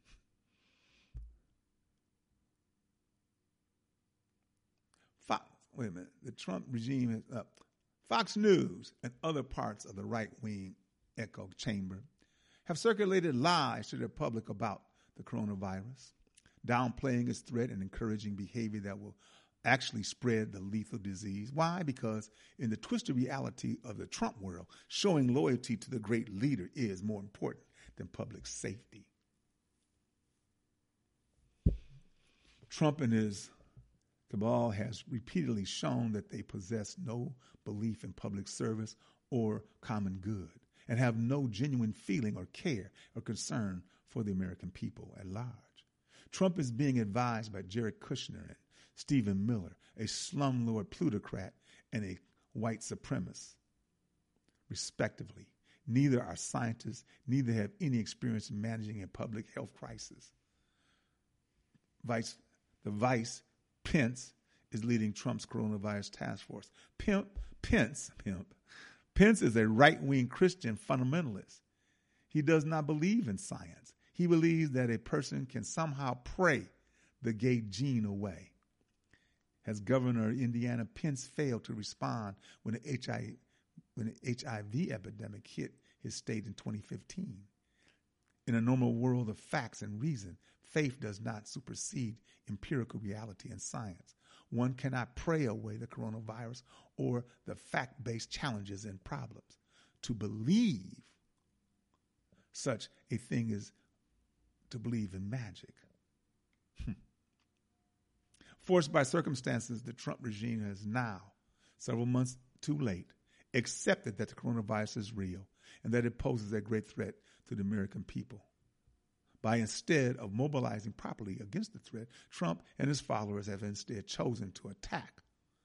Speaker 3: Wait a minute. The Trump regime is up. Fox News and other parts of the right-wing echo chamber have circulated lies to the public about the coronavirus, downplaying its threat and encouraging behavior that will actually spread the lethal disease. Why? Because in the twisted reality of the Trump world, showing loyalty to the great leader is more important than public safety. Trump and his cabal has repeatedly shown that they possess no belief in public service or common good and have no genuine feeling or care or concern for the American people at large. Trump is being advised by Jared Kushner and Stephen Miller, a slumlord plutocrat and a white supremacist, respectively. Neither are scientists, neither have any experience in managing a public health crisis. Vice Pence is leading Trump's coronavirus task force. Pence is a right-wing Christian fundamentalist. He does not believe in science. He believes that a person can somehow pray the gay gene away. As Governor of Indiana, Pence failed to respond when the HIV epidemic hit his state in 2015. In a normal world of facts and reason, faith does not supersede empirical reality and science. One cannot pray away the coronavirus or the fact-based challenges and problems. To believe such a thing is to believe in magic. Forced by circumstances, the Trump regime has now, several months too late, accepted that the coronavirus is real and that it poses a great threat to the American people. By instead of mobilizing properly against the threat, Trump and his followers have instead chosen to attack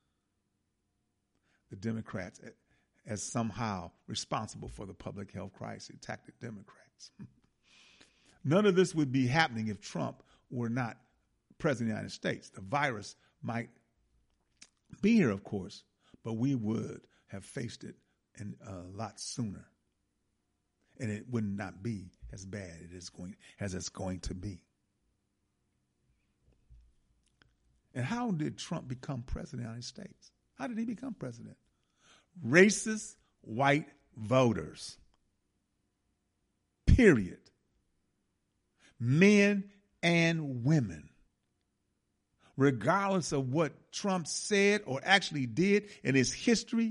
Speaker 3: the Democrats as somehow responsible for the public health crisis, attack the Democrats. None of this would be happening if Trump were not president of the United States. The virus might be here, of course, but we would have faced it a lot sooner. And it would not be as bad as it's going to be. And how did Trump become president of the United States? How did he become president? Racist white voters. Period. Men and women. regardless of what Trump said or actually did in his history,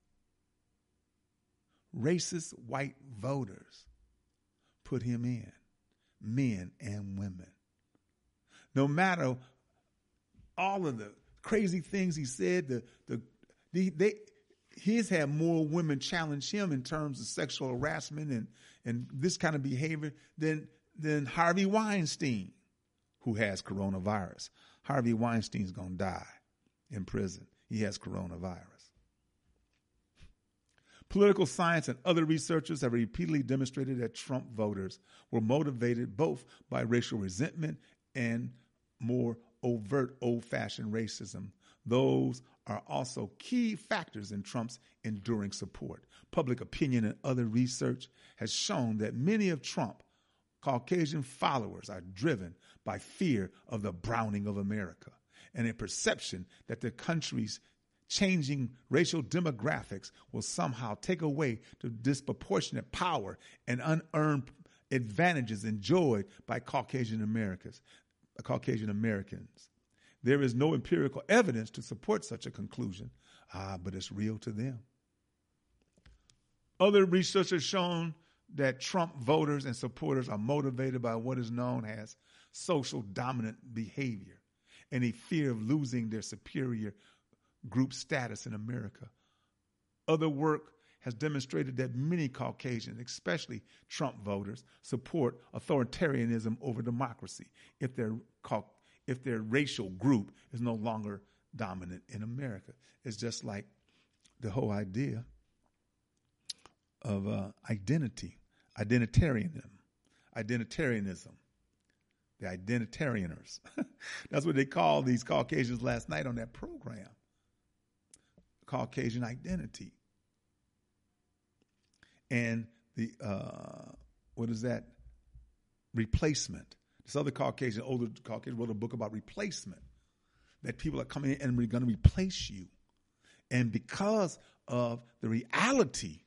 Speaker 3: racist white voters put him in, men and women. No matter all of the crazy things he said, he's had more women challenge him in terms of sexual harassment and this kind of behavior than Harvey Weinstein, who has coronavirus. Harvey Weinstein's going to die in prison. He has coronavirus. Political science and other researchers have repeatedly demonstrated that Trump voters were motivated both by racial resentment and more overt old-fashioned racism. Those are also key factors in Trump's enduring support. Public opinion and other research has shown that many of Trump Caucasian followers are driven by fear of the browning of America and a perception that the country's changing racial demographics will somehow take away the disproportionate power and unearned advantages enjoyed by Caucasian Americans. There is no empirical evidence to support such a conclusion, but it's real to them. Other research has shown that Trump voters and supporters are motivated by what is known as social dominant behavior and a fear of losing their superior group status in America. Other work has demonstrated that many Caucasians, especially Trump voters, support authoritarianism over democracy if their racial group is no longer dominant in America. It's just like the whole idea of identitarianism, the identitarianers. That's what they called these Caucasians last night on that program. Caucasian identity. And the, what is that? Replacement. This other Caucasian, older Caucasian, wrote a book about replacement, that people are coming in and we're going to replace you. And because of the reality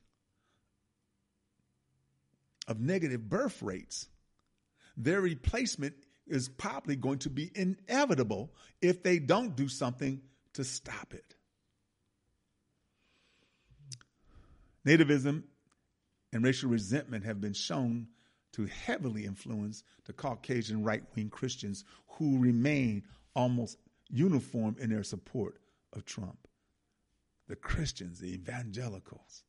Speaker 3: of negative birth rates, their replacement is probably going to be inevitable if they don't do something to stop it. Nativism and racial resentment have been shown to heavily influence the Caucasian right-wing Christians who remain almost uniform in their support of Trump. The Christians, the evangelicals.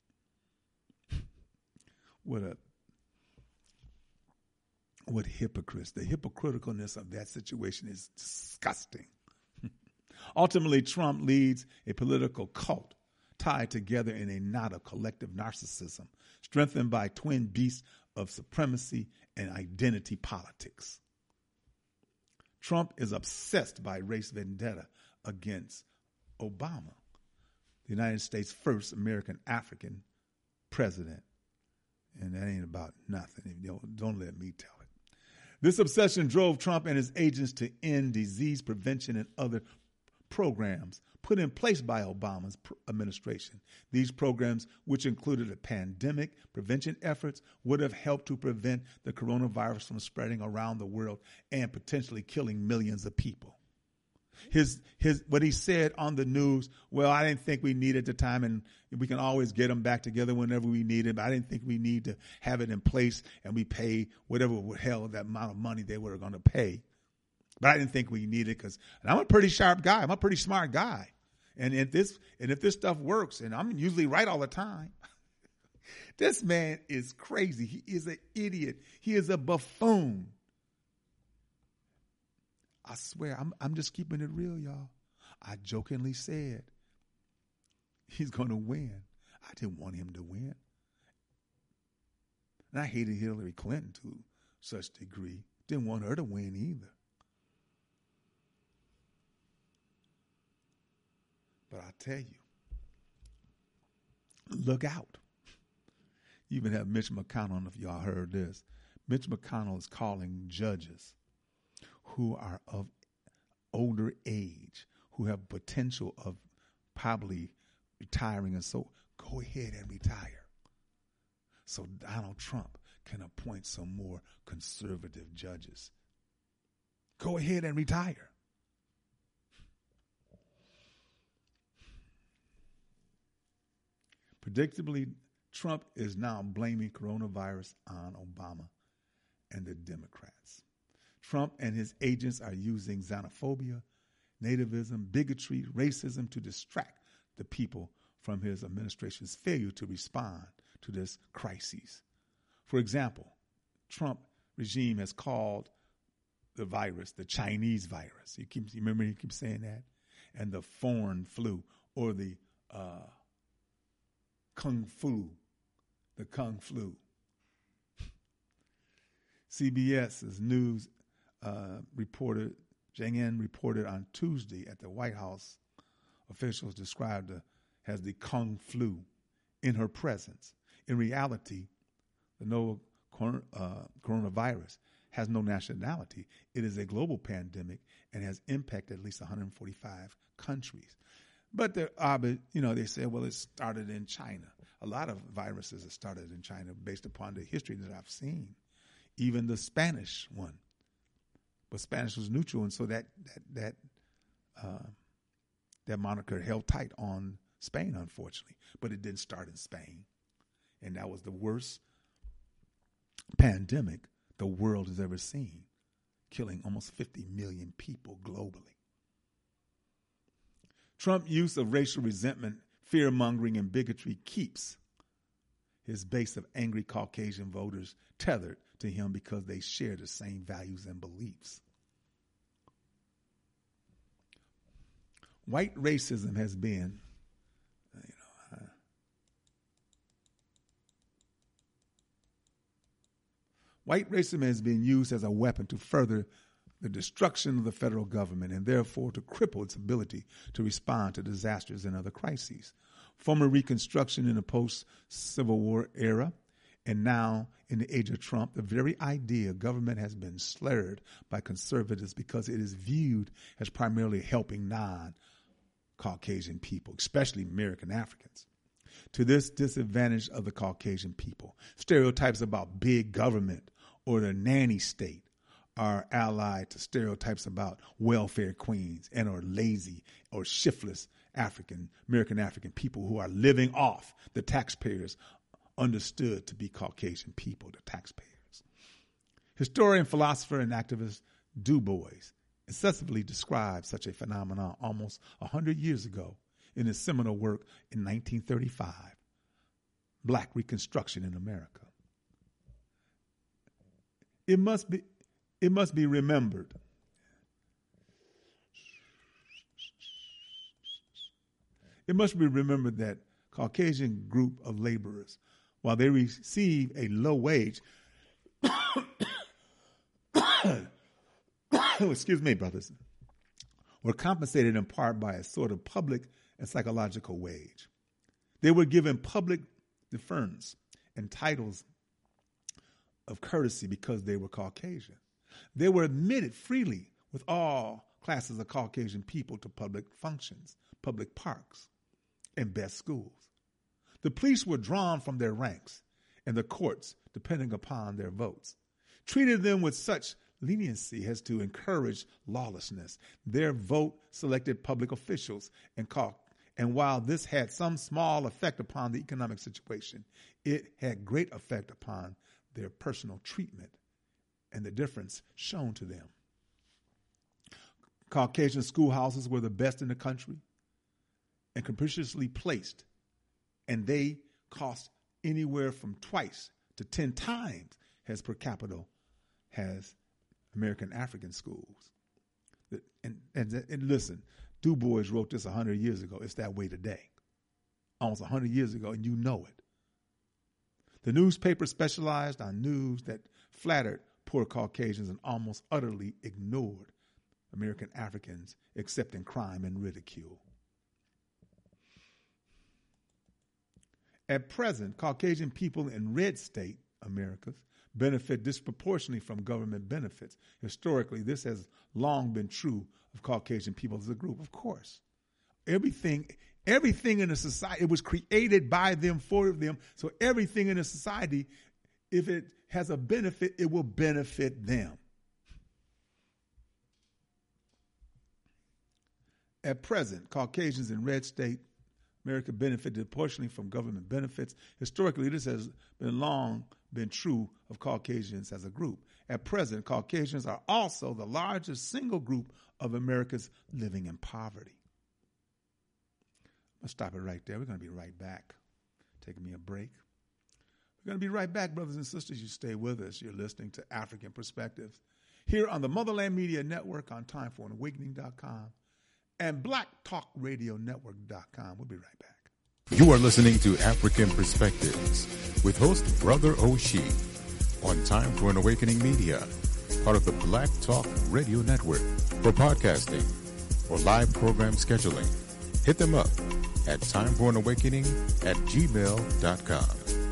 Speaker 3: What hypocrites. The hypocriticalness of that situation is disgusting. Ultimately, Trump leads a political cult tied together in a knot of collective narcissism, strengthened by twin beasts of supremacy and identity politics. Trump is obsessed by race vendetta against Obama, the United States' first American African president. And that ain't about nothing. Don't let me tell it. This obsession drove Trump and his agents to end disease prevention and other programs put in place by Obama's administration. These programs, which included a pandemic prevention efforts, would have helped to prevent the coronavirus from spreading around the world and potentially killing millions of people. What he said on the news, well, I didn't think we needed the time, and we can always get them back together whenever we need it, but I didn't think we need to have it in place and we pay whatever hell that amount of money they were going to pay. But I didn't think we needed it because I'm a pretty sharp guy. I'm a pretty smart guy. And if this stuff works, and I'm usually right all the time, this man is crazy. He is an idiot. He is a buffoon. I swear, I'm just keeping it real, y'all. I jokingly said he's going to win. I didn't want him to win. And I hated Hillary Clinton to such a degree. Didn't want her to win either. But I tell you, look out. You even have Mitch McConnell, I don't know if y'all heard this. Mitch McConnell is calling judges who are of older age, who have potential of probably retiring, and so go ahead and retire. So Donald Trump can appoint some more conservative judges. Go ahead and retire. Predictably, Trump is now blaming coronavirus on Obama and the Democrats. Trump and his agents are using xenophobia, nativism, bigotry, racism to distract the people from his administration's failure to respond to this crisis. For example, Trump regime has called the virus the Chinese virus. You remember he keeps saying that? And the foreign flu, or the Kung Flu. The Kung Flu. CBS's news reported, Zhang Yan reported on Tuesday at the White House, officials described as the Kung Flu in her presence. In reality, the novel coronavirus has no nationality. It is a global pandemic and has impacted at least 145 countries. But they say, well, it started in China. A lot of viruses have started in China based upon the history that I've seen. Even the Spanish one. But Spanish was neutral, and so that moniker held tight on Spain, unfortunately. But it didn't start in Spain. And that was the worst pandemic the world has ever seen, killing almost 50 million people globally. Trump's use of racial resentment, fear-mongering, and bigotry keeps his base of angry Caucasian voters tethered to him because they share the same values and beliefs. White racism has been, white racism has been used as a weapon to further the destruction of the federal government and therefore to cripple its ability to respond to disasters and other crises. Former Reconstruction in the post-Civil War era and now in the age of Trump, the very idea of government has been slurred by conservatives because it is viewed as primarily helping non-Caucasian people, especially American Africans. To this disadvantage of the Caucasian people, stereotypes about big government or the nanny state are allied to stereotypes about welfare queens and or lazy or shiftless American African people who are living off the taxpayers understood to be Caucasian people, the taxpayers. Historian, philosopher, and activist Du Bois incessantly described such a phenomenon almost 100 years ago in his seminal work in 1935, Black Reconstruction in America. It must be remembered that Caucasian group of laborers, while they receive a low wage, excuse me, brothers, were compensated in part by a sort of public and psychological wage. They were given public deference and titles of courtesy because they were Caucasian. They were admitted freely with all classes of Caucasian people to public functions, public parks, and best schools. The police were drawn from their ranks, and the courts, depending upon their votes, treated them with such leniency as to encourage lawlessness. Their vote selected public officials, and while this had some small effect upon the economic situation, it had great effect upon their personal treatment and the difference shown to them. Caucasian schoolhouses were the best in the country and capriciously placed, and they cost anywhere from twice to 10 times as per capita as American African schools. And listen, Du Bois wrote this 100 years ago. It's that way today. Almost 100 years ago, and you know it. The newspaper specialized on news that flattered poor Caucasians and almost utterly ignored American Africans, except in crime and ridicule. At present, Caucasian people in red state Americas benefit disproportionately from government benefits. Historically, this has long been true of Caucasian people as a group, of course. Everything in a society, it was created by them, for them, so everything in a society, if it has a benefit, it will benefit them. At present, Caucasians in red state America benefited disproportionately from government benefits. Historically, this has long been true of Caucasians as a group. At present, Caucasians are also the largest single group of Americans living in poverty. I'm going to stop it right there. We're going to be right back. Taking me a break. We're going to be right back, brothers and sisters. You stay with us. You're listening to African Perspectives here on the Motherland Media Network on TimeForAnAwakening.com and BlackTalkRadioNetwork.com. We'll be right back.
Speaker 1: You are listening to African Perspectives with host Brother Oshie on Time for an Awakening Media, part of the Black Talk Radio Network. For podcasting or live program scheduling, hit them up at timeforanawakening@gmail.com.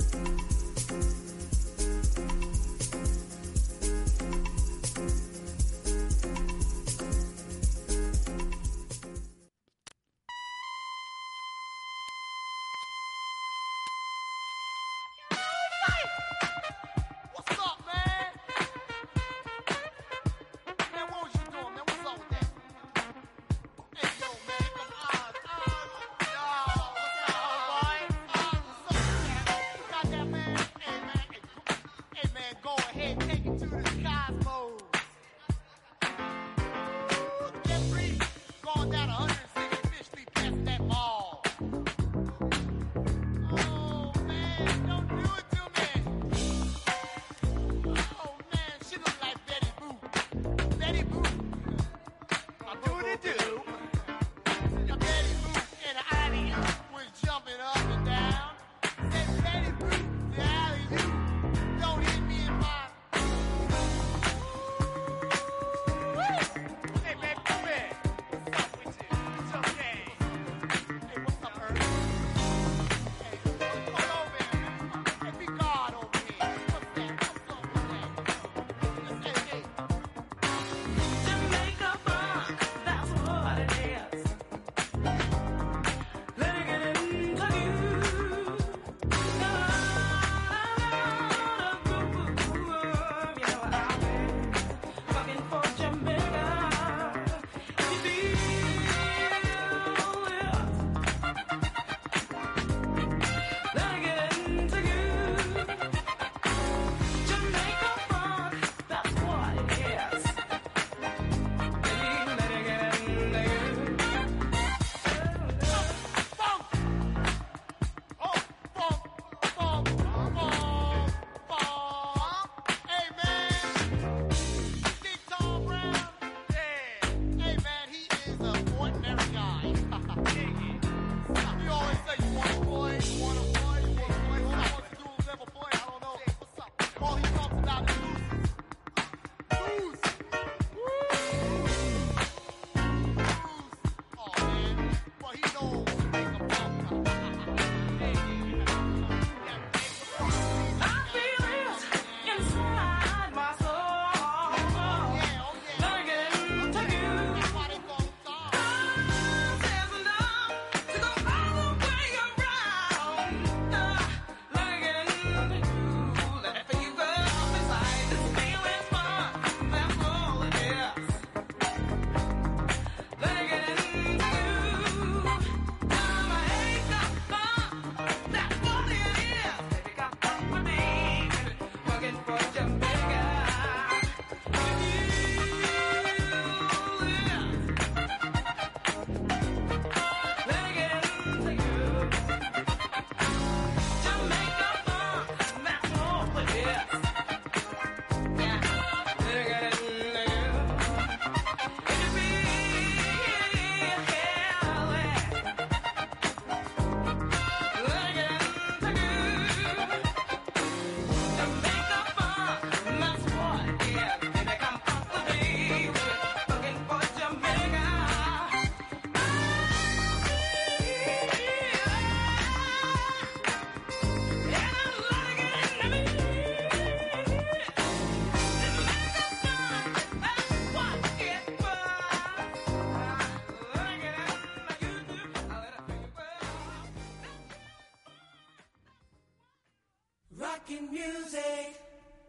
Speaker 2: Rockin' music,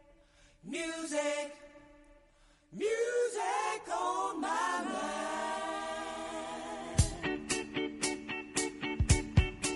Speaker 2: music, music on my mind.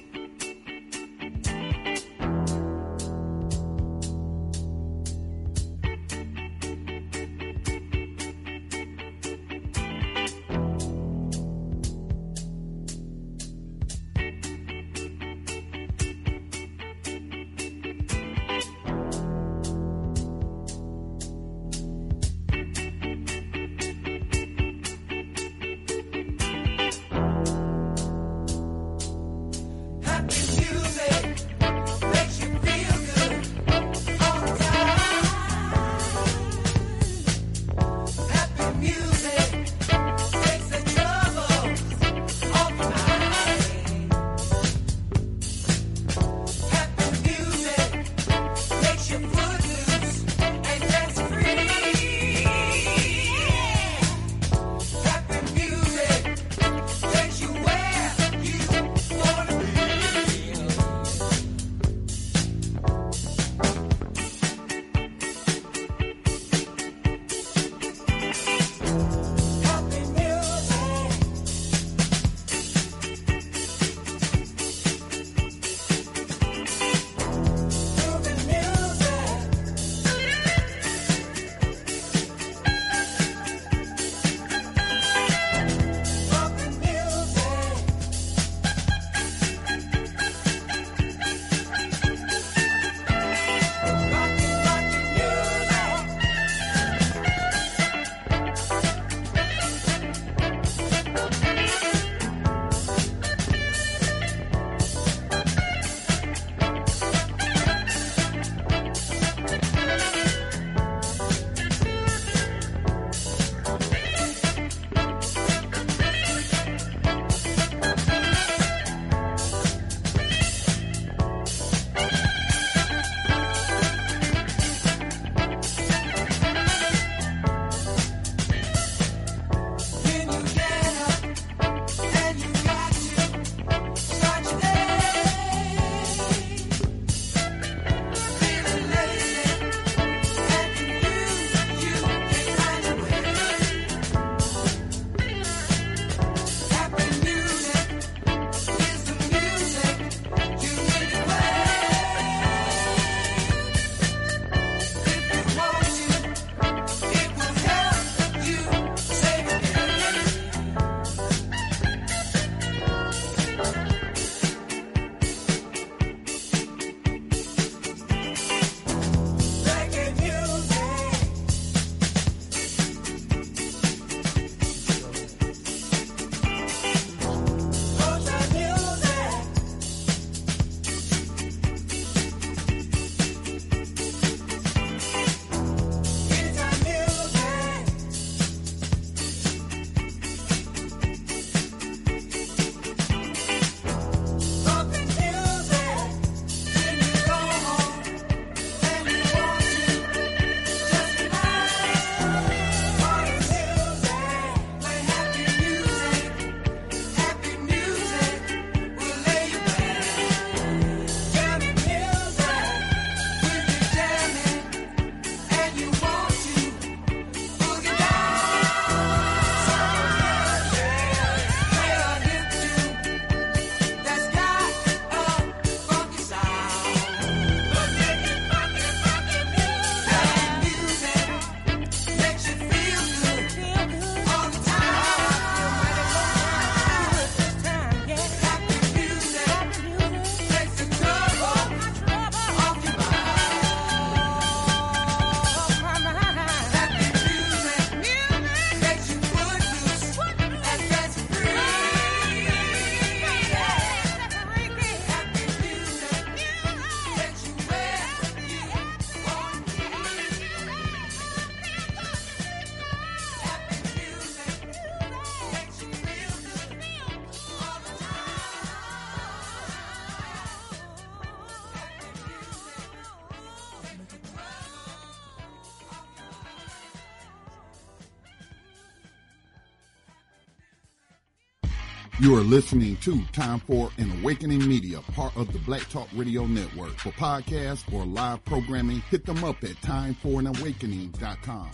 Speaker 4: You are listening to Time for an Awakening Media, part of the Black Talk Radio Network. For podcasts or live programming, hit them up at timeforanawakening.com.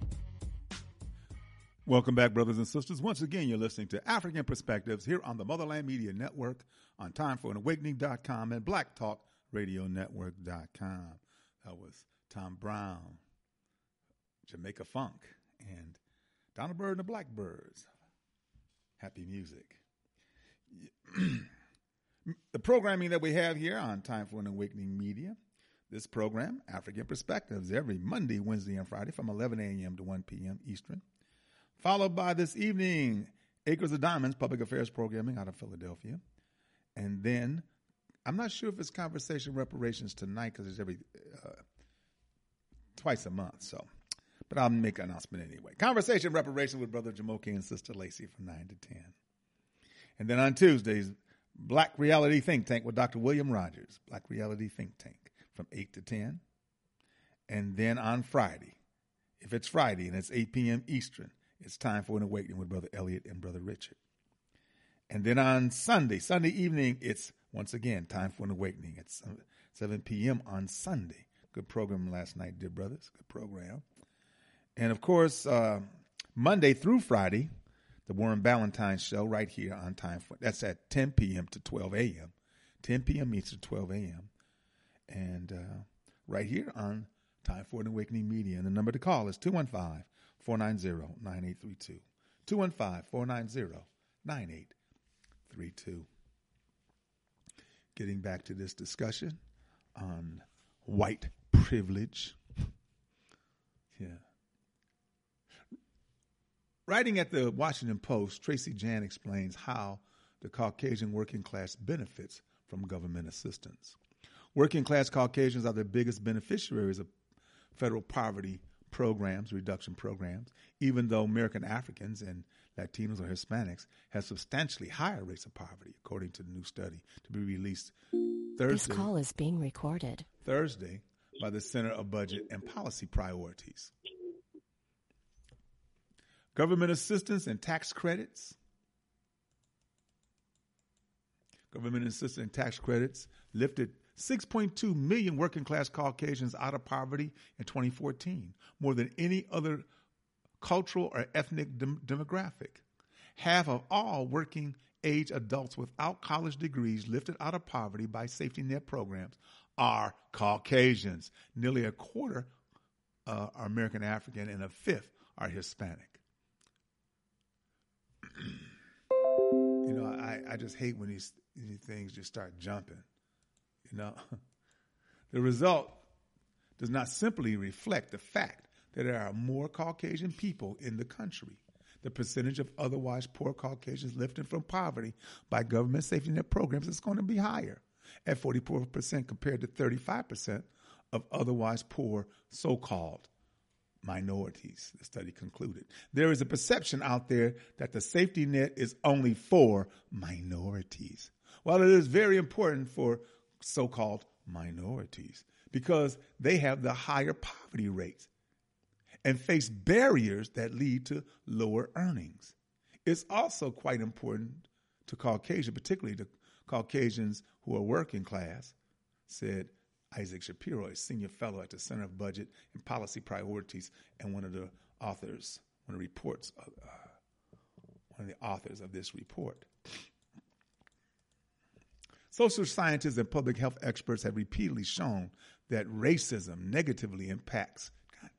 Speaker 3: Welcome back, brothers and sisters. Once again, you're listening to African Perspectives here on the Motherland Media Network on timeforanawakening.com and blacktalkradionetwork.com. That was Tom Brown, Jamaica Funk, and Donna Bird and the Blackbirds. Happy music. The programming that we have here on Time for an Awakening Media, this program, African Perspectives, every Monday, Wednesday, and Friday from 11 a.m. to 1 p.m. Eastern. Followed by this evening, Acres of Diamonds, public affairs programming out of Philadelphia. And then, I'm not sure if it's Conversation Reparations tonight because it's every twice a month. So, but I'll make an announcement anyway. Conversation Reparations with Brother Jamoke and Sister Lacey from 9 to 10. And then on Tuesdays, Black Reality Think Tank with Dr. William Rogers, Black Reality Think Tank from 8 to 10. And then on Friday, if it's Friday and it's 8 p.m. Eastern, it's Time for an Awakening with Brother Elliot and Brother Richard. And then on Sunday evening, it's once again Time for an Awakening. It's 7 p.m. on Sunday. Good program last night, dear brothers. Good program. And of course, Monday through Friday, the Warren Ballantyne Show right here on Time for, that's at 10 p.m. to 12 a.m. 10 p.m. Eastern to 12 a.m. And right here on Time for an Awakening Media. And the number to call is 215-490-9832. 215-490-9832. Getting back to this discussion on white privilege. Yeah. Writing at the Washington Post, Tracy Jan explains how the Caucasian working class benefits from government assistance. Working class Caucasians are the biggest beneficiaries of federal poverty programs, reduction programs, even though American Africans and Latinos or Hispanics have substantially higher rates of poverty, according to the new study to be released Thursday.
Speaker 5: This call is being recorded. Thursday
Speaker 3: by the Center of Budget and Policy Priorities. Government assistance and tax credits. Government assistance and tax credits lifted 6.2 million working class Caucasians out of poverty in 2014, more than any other cultural or ethnic demographic. Half of all working age adults without college degrees lifted out of poverty by safety net programs are Caucasians. Nearly a quarter are American African and a fifth are Hispanic. You know, I just hate when these things just start jumping. You know, the result does not simply reflect the fact that there are more Caucasian people in the country. The percentage of otherwise poor Caucasians lifted from poverty by government safety net programs is going to be higher at 44% compared to 35% of otherwise poor so-called minorities, the study concluded. There is a perception out there that the safety net is only for minorities. While it is very important for so-called minorities because they have the higher poverty rates and face barriers that lead to lower earnings. It's also quite important to Caucasians, particularly the Caucasians who are working class, said Isaac Shapiro, a senior fellow at the Center of Budget and Policy Priorities and one of the authors of this report. Social scientists and public health experts have repeatedly shown that racism negatively impacts. God,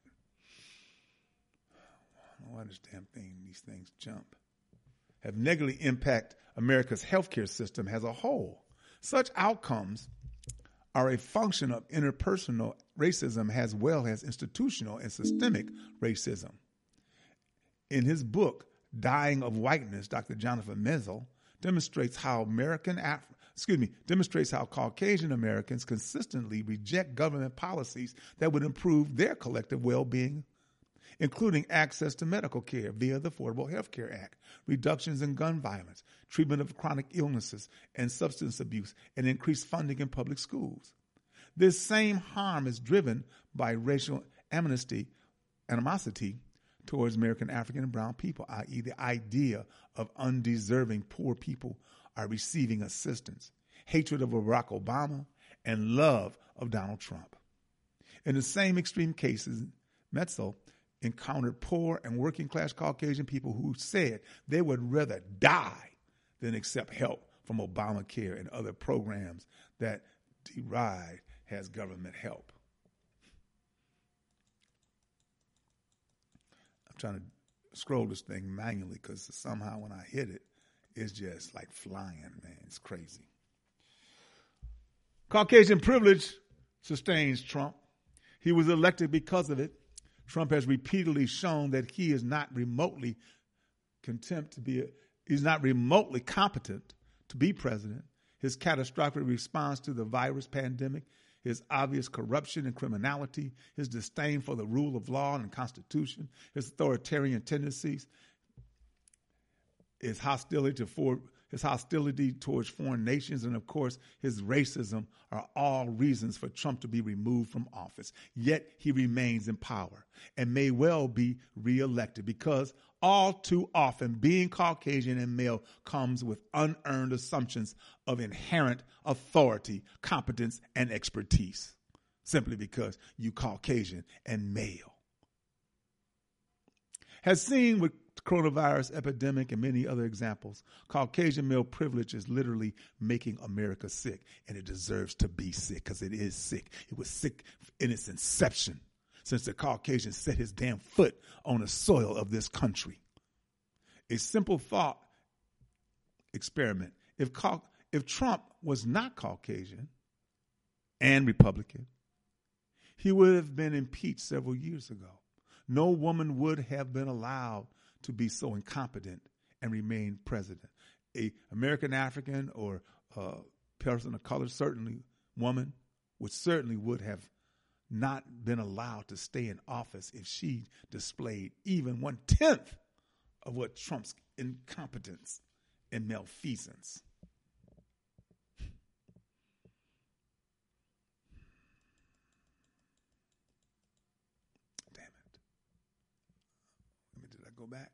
Speaker 3: I don't understand these things jump. Have negatively impact America's healthcare system as a whole. Such outcomes are a function of interpersonal racism as well as institutional and systemic racism. In his book, Dying of Whiteness, Dr. Jonathan Metzl demonstrates how Caucasian Americans consistently reject government policies that would improve their collective well-being, including access to medical care via the Affordable Health Care Act, reductions in gun violence, treatment of chronic illnesses and substance abuse, and increased funding in public schools. This same harm is driven by racial animosity towards American African and brown people, i.e. the idea of undeserving poor people are receiving assistance, hatred of Barack Obama, and love of Donald Trump. In the same extreme cases, Metzl encountered poor and working class Caucasian people who said they would rather die than accept help from Obamacare and other programs that deride as government help. I'm trying to scroll this thing manually because somehow when I hit it, it's just like flying, man. It's crazy. Caucasian privilege sustains Trump. He was elected because of it. Trump has repeatedly shown that he is not remotely competent to be president. His catastrophic response to the virus pandemic, his obvious corruption and criminality, his disdain for the rule of law and the Constitution, his authoritarian tendencies, his hostility towards foreign nations, and of course, his racism are all reasons for Trump to be removed from office. Yet he remains in power and may well be reelected because all too often being Caucasian and male comes with unearned assumptions of inherent authority, competence, and expertise, simply because you Caucasian and male. Has seen with the coronavirus epidemic and many other examples, Caucasian male privilege is literally making America sick, and it deserves to be sick because it is sick. It was sick in its inception since the Caucasian set his damn foot on the soil of this country. A simple thought experiment. If Trump was not Caucasian and Republican, he would have been impeached several years ago. No woman would have been allowed to be so incompetent and remain president. A American African or person of color, woman would have not been allowed to stay in office if she displayed even 1/10 of what Trump's incompetence and malfeasance. Damn it. Did I go back?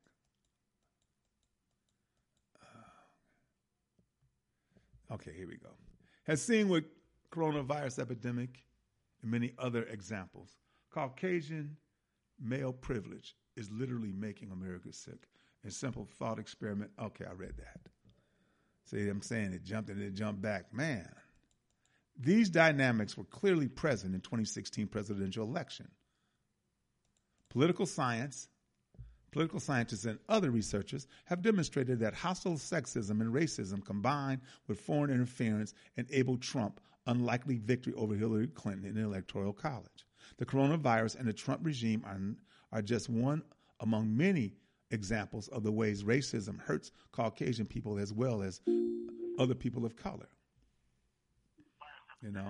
Speaker 3: Okay, here we go. Has seen with coronavirus epidemic and many other examples, Caucasian male privilege is literally making America sick. A simple thought experiment. Okay, I read that. See, I'm saying it jumped and it jumped back. Man, these dynamics were clearly present in 2016 presidential election. Political scientists and other researchers have demonstrated that hostile sexism and racism combined with foreign interference enabled Trump unlikely victory over Hillary Clinton in the Electoral College. The coronavirus and the Trump regime are just one among many examples of the ways racism hurts Caucasian people as well as other people of color. You know?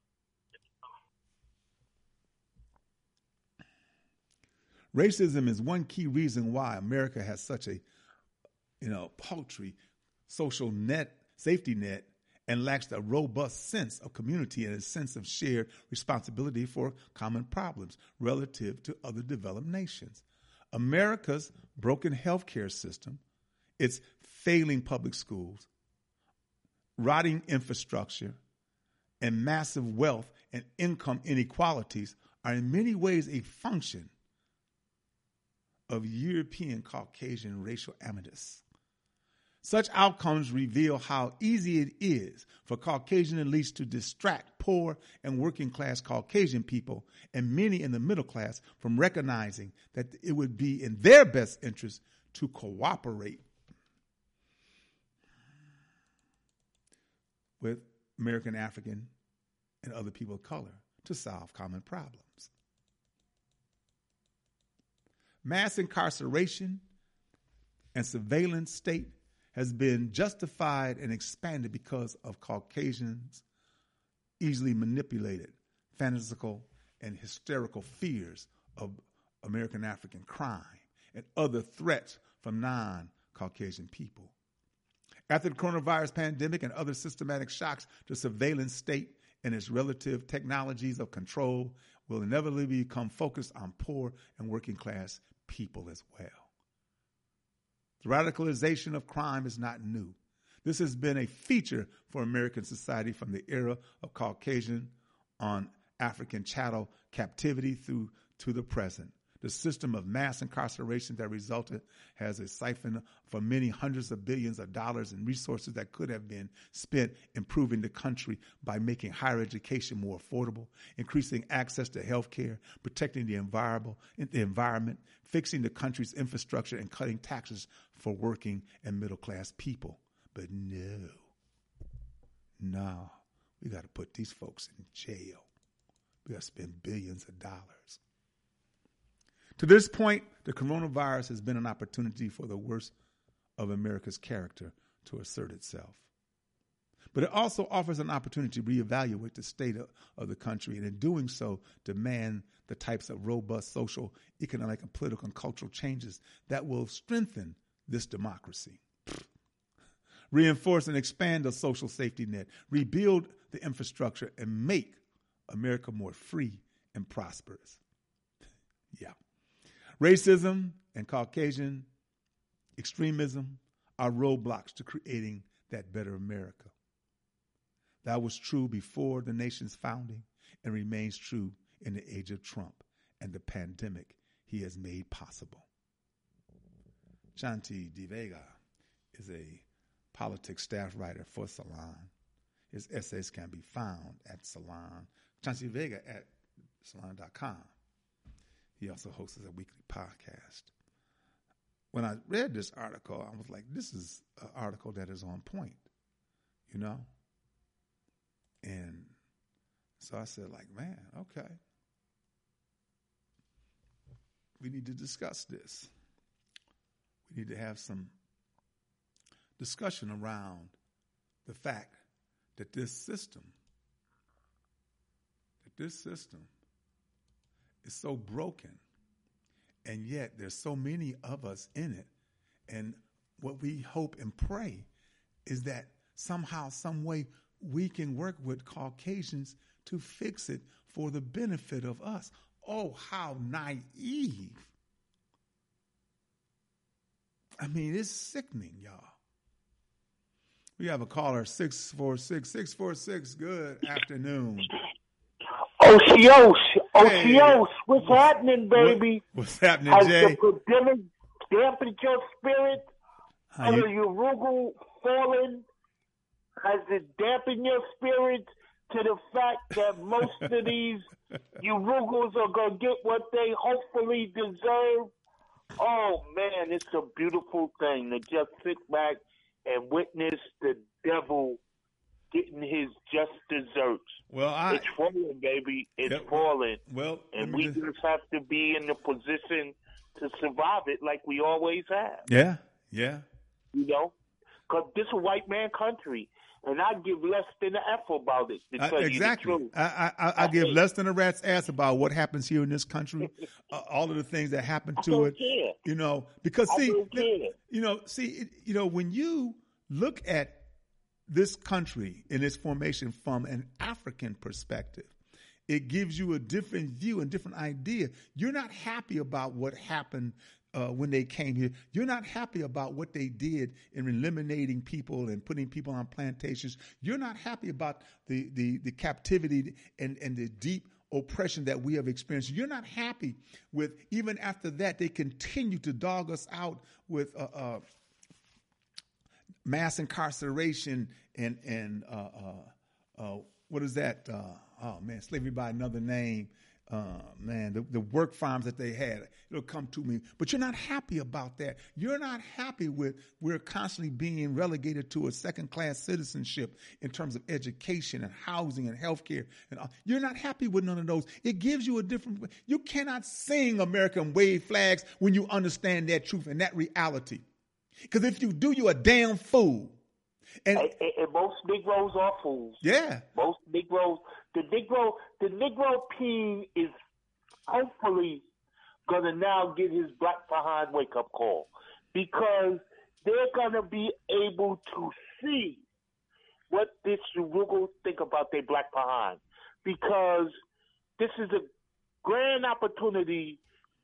Speaker 3: Racism is one key reason why America has such a, paltry social safety net, and lacks a robust sense of community and a sense of shared responsibility for common problems relative to other developed nations. America's broken healthcare system, its failing public schools, rotting infrastructure, and massive wealth and income inequalities are in many ways a function of European Caucasian racial animus. Such outcomes reveal how easy it is for Caucasian elites to distract poor and working class Caucasian people and many in the middle class from recognizing that it would be in their best interest to cooperate with American African and other people of color to solve common problems. Mass incarceration and surveillance state has been justified and expanded because of Caucasians' easily manipulated, fantastical, and hysterical fears of American African crime and other threats from non-Caucasian people. After the coronavirus pandemic and other systematic shocks, the surveillance state and its relative technologies of control will inevitably become focused on poor and working class people as well. The radicalization of crime is not new. This has been a feature for American society from the era of Caucasian on African chattel captivity through to the present. The system of mass incarceration that resulted has a siphon for many hundreds of billions of dollars in resources that could have been spent improving the country by making higher education more affordable, increasing access to health care, protecting the environment, fixing the country's infrastructure, and cutting taxes for working and middle-class people. But no, we got to put these folks in jail. We got to spend billions of dollars. To this point, the coronavirus has been an opportunity for the worst of America's character to assert itself. But it also offers an opportunity to reevaluate the state of the country, and in doing so, demand the types of robust social, economic, and political and cultural changes that will strengthen this democracy. Reinforce and expand the social safety net, rebuild the infrastructure, and make America more free and prosperous. Yeah. Racism and Caucasian extremism are roadblocks to creating that better America. That was true before the nation's founding and remains true in the age of Trump and the pandemic he has made possible. Chanti De Vega is a politics staff writer for Salon. His essays can be found at Salon, Chanti De Vega at salon.com. He also hosts a weekly podcast. When I read this article, I was like, this is an article that is on point, you know? And so I said, like, man, okay. We need to discuss this. We need to have some discussion around the fact that this system is so broken, and yet there's so many of us in it. And what we hope and pray is that somehow, some way, we can work with Caucasians to fix it for the benefit of us. Oh, how naive. I mean, it's sickening, y'all. We have a caller, 646. Good afternoon.
Speaker 6: Ocios,
Speaker 3: Hey.
Speaker 6: what's happening, baby?
Speaker 3: What's happening,
Speaker 6: Has
Speaker 3: Jay?
Speaker 6: the pandemic dampened your spirit?
Speaker 3: How
Speaker 6: Are
Speaker 3: you-
Speaker 6: your Rugal fallen? Has it dampened your spirit to the fact that most of these you Rugals are going to get what they hopefully deserve? Oh, man, it's a beautiful thing to just sit back and witness the devil getting his just desserts.
Speaker 3: Well,
Speaker 6: It's falling, baby. It's
Speaker 3: Yep.
Speaker 6: falling.
Speaker 3: Well,
Speaker 6: And
Speaker 3: let me
Speaker 6: we just have to be in the position to survive it like we always have,
Speaker 3: yeah.
Speaker 6: you know? Because this is a white man country, and I give less than an F about it, to tell
Speaker 3: Exactly.
Speaker 6: you the truth.
Speaker 3: I give less than a rat's ass about what happens here in this country, all of the things that happen to
Speaker 6: don't
Speaker 3: it.
Speaker 6: care.
Speaker 3: You know, because
Speaker 6: I don't care.
Speaker 3: when you look at this country in its formation from an African perspective, it gives you a different view and different idea. You're not happy about what happened when they came here. You're not happy about what they did in eliminating people and putting people on plantations. You're not happy about the captivity and the deep oppression that we have experienced. You're not happy with, even after that, they continue to dog us out with mass incarceration and what is that? Slavery by another name. The work farms that they had, it'll come to me. But you're not happy about that. You're not happy with we're constantly being relegated to a second-class citizenship in terms of education and housing and healthcare. And you're not happy with none of those. It gives you a different. You cannot sing America and wave flags when you understand that truth and that reality. Because if you do, you're a damn fool. And
Speaker 6: most Negroes are fools.
Speaker 3: yeah.
Speaker 6: Most Negroes, the Negro peen is hopefully going to now get his black behind wake-up call, because they're going to be able to see what this Rugal think about their black behind, because this is a grand opportunity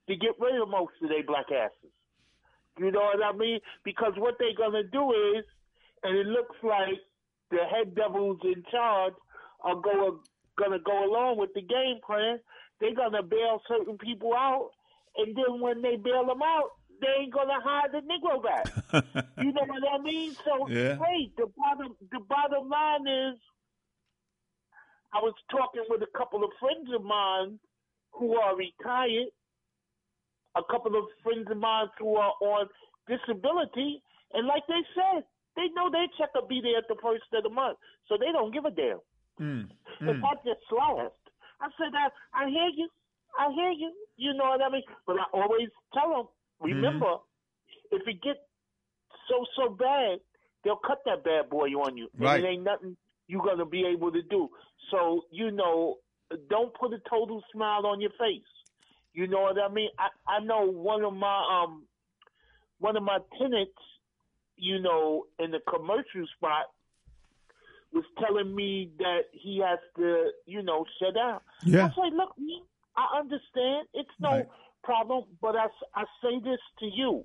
Speaker 6: to get rid of most of their black asses. You know what I mean? Because what they're going to do is, and it looks like the head devils in charge are going to go along with the game plan. They're going to bail certain people out, and then when they bail them out, they ain't going to hire the Negro back. You know what I mean? So, hey, the bottom line is, I was talking with a couple of friends of mine who are retired, a couple of friends of mine who are on disability, and like they said, they know their check will be there at the first of the month, so they don't give a damn. If I just last, I said, I hear you, you know what I mean? But I always tell them, remember, if it gets so bad, they'll cut that bad boy on you, and it ain't nothing you're going to be able to do. So, you know, don't put a total smile on your face. You know what I mean? I know one of my tenants, you know, in the commercial spot was telling me that he has to, you know, shut down. I say, look, I understand. It's no problem, but I say this to you.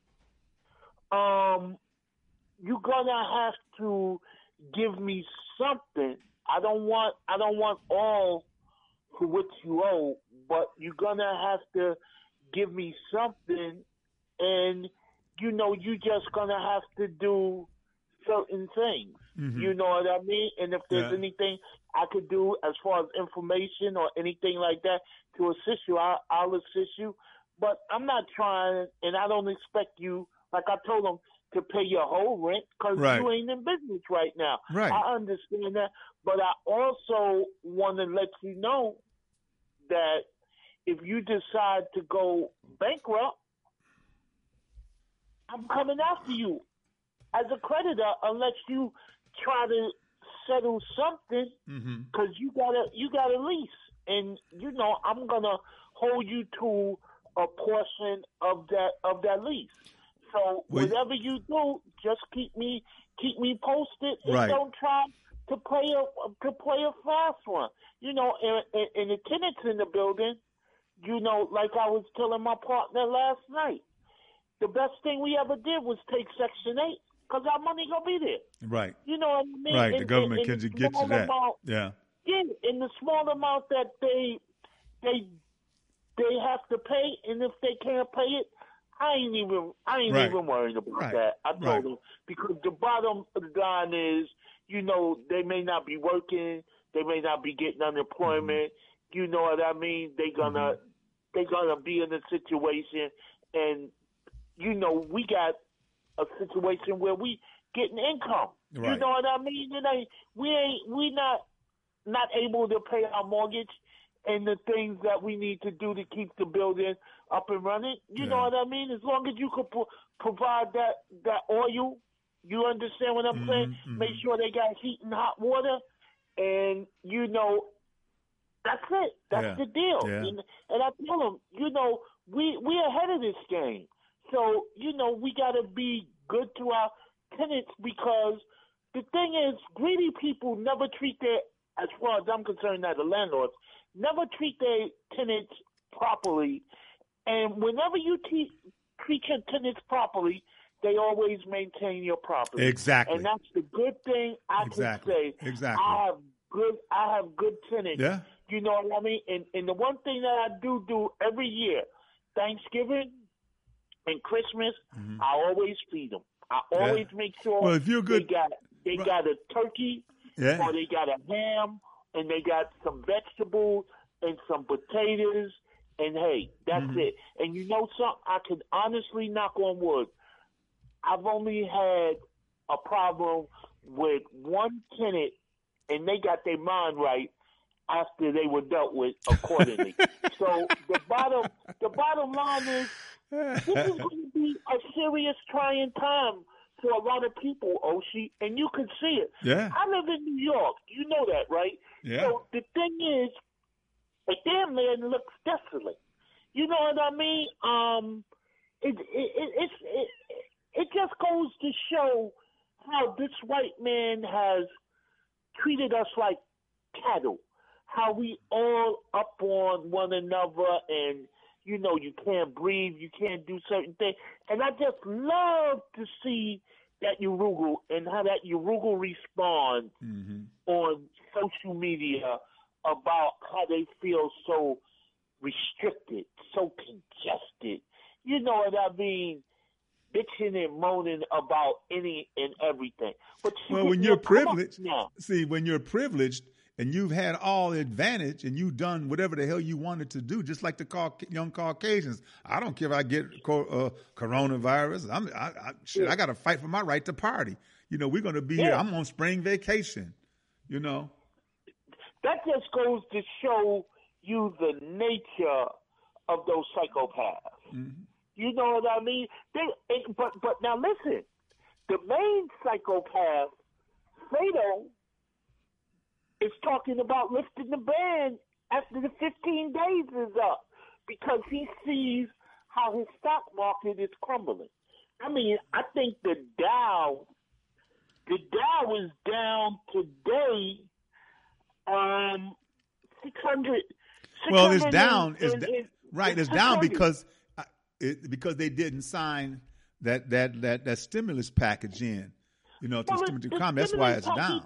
Speaker 6: You're going to have to give me something. I don't want all for which you owe, but you're going to have to give me something, and, you know, you just going to have to do certain things. You know what I mean? And if there's anything I could do as far as information or anything like that to assist you, I'll assist you. But I'm not trying, and I don't expect you, like I told them, to pay your whole rent because you ain't in business right now. I understand that. But I also want to let you know that if you decide to go bankrupt, I'm coming after you as a creditor unless you try to settle something because you got a lease. And, you know, I'm going to hold you to a portion of that lease. So whatever you do, just keep me posted and don't try to play a fast one. You know, and the tenants in the building, you know, like I was telling my partner last night, the best thing we ever did was take Section 8 because our money gonna be there. Right. You know what I mean?
Speaker 3: Right. The government can get you that.
Speaker 6: Yeah, in the small amount that they have to pay, and if they can't pay it, I ain't even worried about that. I told them because the bottom line is, you know, they may not be working, they may not be getting unemployment. You know what I mean? They're gonna be in a situation, and you know, we got a situation where we getting income. You know what I mean? We not able to pay our mortgage and the things that we need to do to keep the building up and running. You know what I mean? As long as you could provide that oil, you understand what I'm saying? Make sure they got heat and hot water, and, you know, that's it. That's the deal. And I tell them, you know, we're ahead of this game. So, you know, we got to be good to our tenants because the thing is, greedy people never treat their, as far as I'm concerned as a landlord, never treat their tenants properly. And whenever you treat your tenants properly, they always maintain your property.
Speaker 3: Exactly.
Speaker 6: And that's the good thing I can say.
Speaker 3: Exactly.
Speaker 6: I have good tenants.
Speaker 3: Yeah.
Speaker 6: You know what I mean? And the one thing that I do every year, Thanksgiving and Christmas, I always feed them. I always make sure
Speaker 3: if you're good,
Speaker 6: they got a turkey or they got a ham and they got some vegetables and some potatoes, and hey, that's it. And you know something? I can honestly knock on wood. I've only had a problem with one tenant, and they got their mind right after they were dealt with accordingly. So the bottom line is, this is going to be a serious trying time for a lot of people, Oshie, and you can see it.
Speaker 3: Yeah.
Speaker 6: I live in New York. You know that, right?
Speaker 3: Yeah.
Speaker 6: So the thing is, a damn man looks desolate. You know what I mean? It just goes to show how this white man has treated us like cattle. How we all up on one another, and you know, you can't breathe, you can't do certain things. And I just love to see that Urugu and how that Urugu responds on social media about how they feel so restricted, so congested. You know what I mean? Bitching and moaning about any and everything. But
Speaker 3: when you're privileged, when you're privileged and you've had all the advantage and you've done whatever the hell you wanted to do, just like the young Caucasians. I don't care if I get coronavirus. I got to fight for my right to party. You know, we're going to be here. I'm on spring vacation, you know.
Speaker 6: That just goes to show you the nature of those psychopaths. Mm-hmm. You know what I mean? But now listen, the main psychopath, Fredo, is talking about lifting the ban after the 15 days is up because he sees how his stock market is crumbling. I mean, I think the Dow is down today 600.
Speaker 3: Well, it's down. It's down because they didn't sign that stimulus package in, you know, to stimulus economy. That's why it's down.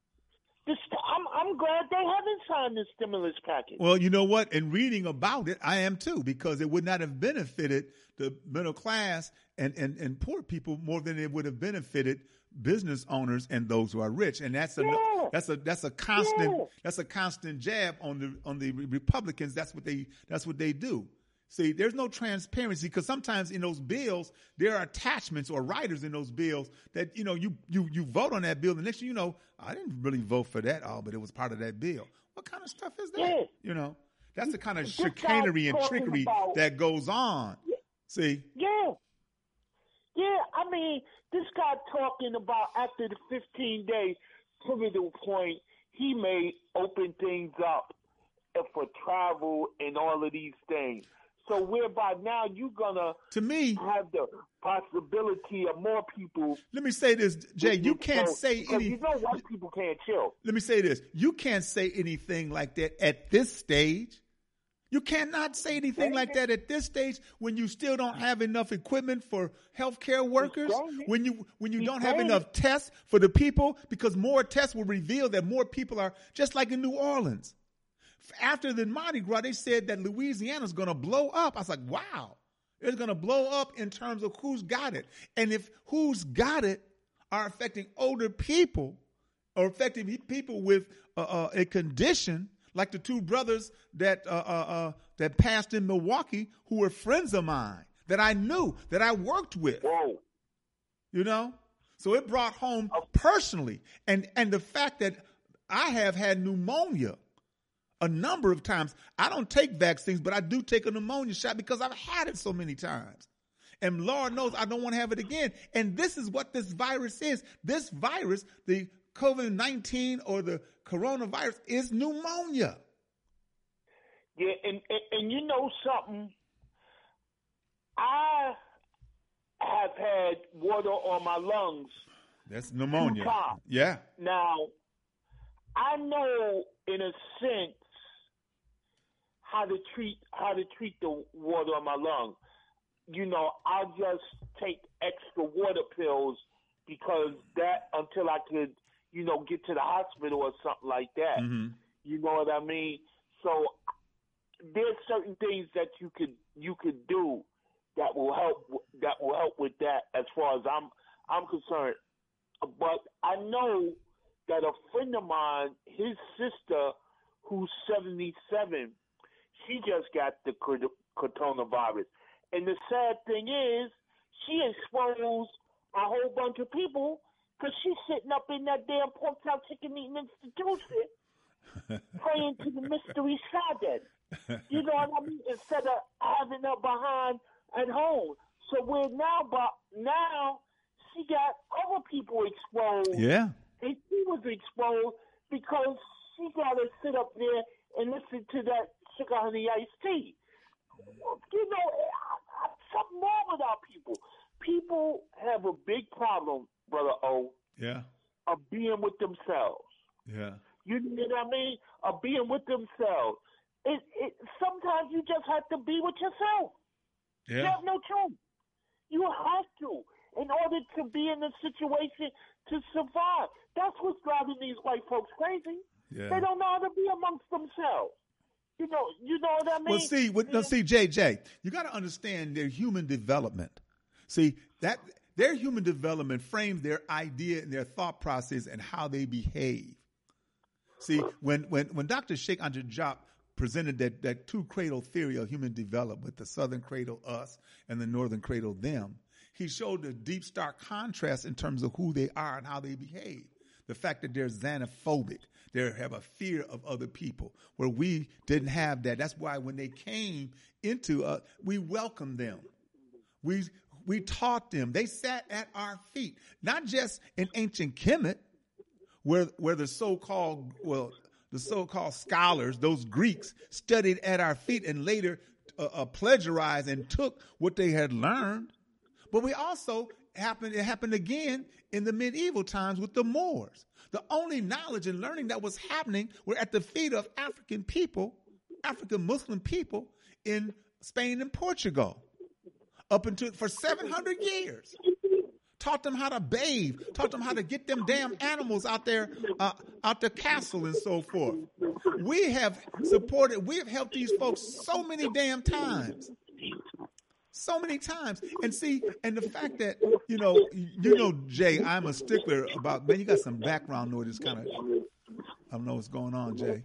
Speaker 6: I'm glad they haven't signed the stimulus package.
Speaker 3: Well, you know what? In reading about it, I am too, because it would not have benefited the middle class and poor people more than it would have benefited business owners and those who are rich. And that's a constant jab on the Republicans. That's what they do. See, there's no transparency because sometimes in those bills, there are attachments or riders in those bills that, you know, you vote on that bill. The next thing you know, I didn't really vote for that, but it was part of that bill. What kind of stuff is that? Yeah. You know, that's the kind of chicanery and trickery that goes on.
Speaker 6: Yeah.
Speaker 3: See?
Speaker 6: Yeah. Yeah, I mean, this guy talking about after the 15 days, pivotal point, he may open things up for travel and all of these things. So whereby now you're going to have the possibility of more people.
Speaker 3: Let me say this, Jay. You can't say anything.
Speaker 6: You know white people can't chill.
Speaker 3: Let me say this. You can't say anything like that at this stage. You cannot say anything like that at this stage when you still don't have enough equipment for healthcare workers, when you don't have enough tests for the people, because more tests will reveal that more people are, just like in New Orleans. After the Mardi Gras, they said that Louisiana's going to blow up. I was like, wow, it's going to blow up in terms of who's got it. And if who's got it are affecting older people or affecting people with a condition, like the two brothers that passed in Milwaukee who were friends of mine that I knew, that I worked with.
Speaker 6: Whoa.
Speaker 3: You know? So it brought home personally. And the fact that I have had pneumonia a number of times. I don't take vaccines, but I do take a pneumonia shot because I've had it so many times. And Lord knows I don't want to have it again. And this is what this virus is. This virus, the COVID-19 or the coronavirus, is pneumonia.
Speaker 6: Yeah, and you know something? I have had water on my lungs.
Speaker 3: That's pneumonia.
Speaker 6: 2 times.
Speaker 3: Yeah.
Speaker 6: Now, I know in a sense how to treat the water on my lungs. You know, I'll just take extra water pills because that until I could, you know, get to the hospital or something like that.
Speaker 3: Mm-hmm.
Speaker 6: You know what I mean? So there's certain things that you could do that will help with that as far as I'm concerned. But I know that a friend of mine, his sister, who's 77, she just got the coronavirus. And the sad thing is, she exposed a whole bunch of people because she's sitting up in that damn pork chop chicken eating institution praying to the mystery Sade. You know what I mean? Instead of having her behind at home. So we're now she got other people exposed.
Speaker 3: Yeah.
Speaker 6: And she was exposed because she got to sit up there and listen to that sugar honey iced tea. You know, something wrong with our people. People have a big problem, Brother O.
Speaker 3: Yeah.
Speaker 6: Of being with themselves.
Speaker 3: Yeah.
Speaker 6: You know what I mean? Of being with themselves. sometimes you just have to be with yourself.
Speaker 3: Yeah.
Speaker 6: You have no choice. You have to in order to be in a situation to survive. That's what's driving these white folks crazy.
Speaker 3: Yeah.
Speaker 6: They don't know how to be amongst themselves. You know what I mean?
Speaker 3: Well, see, JJ, you got to understand their human development. See, that their human development frames their idea and their thought process and how they behave. See, when Dr. Sheikh Anta Diop presented that two cradle theory of human development, the southern cradle us and the northern cradle them, he showed a deep, stark contrast in terms of who they are and how they behave. The fact that they're xenophobic, they have a fear of other people, where we didn't have that. That's why when they came into we welcomed them. We taught them. They sat at our feet, not just in ancient Kemet, where the so-called scholars, those Greeks, studied at our feet and later plagiarized and took what they had learned. But it happened again in the medieval times with the Moors. The only knowledge and learning that was happening were at the feet of African people, African Muslim people in Spain and Portugal, for 700 years. Taught them how to bathe, taught them how to get them damn animals out the castle and so forth. We have helped these folks so many damn times. So many times. And see, and the fact that, Jay, I'm a stickler about, man, you got some background noise. I don't know what's going on, Jay.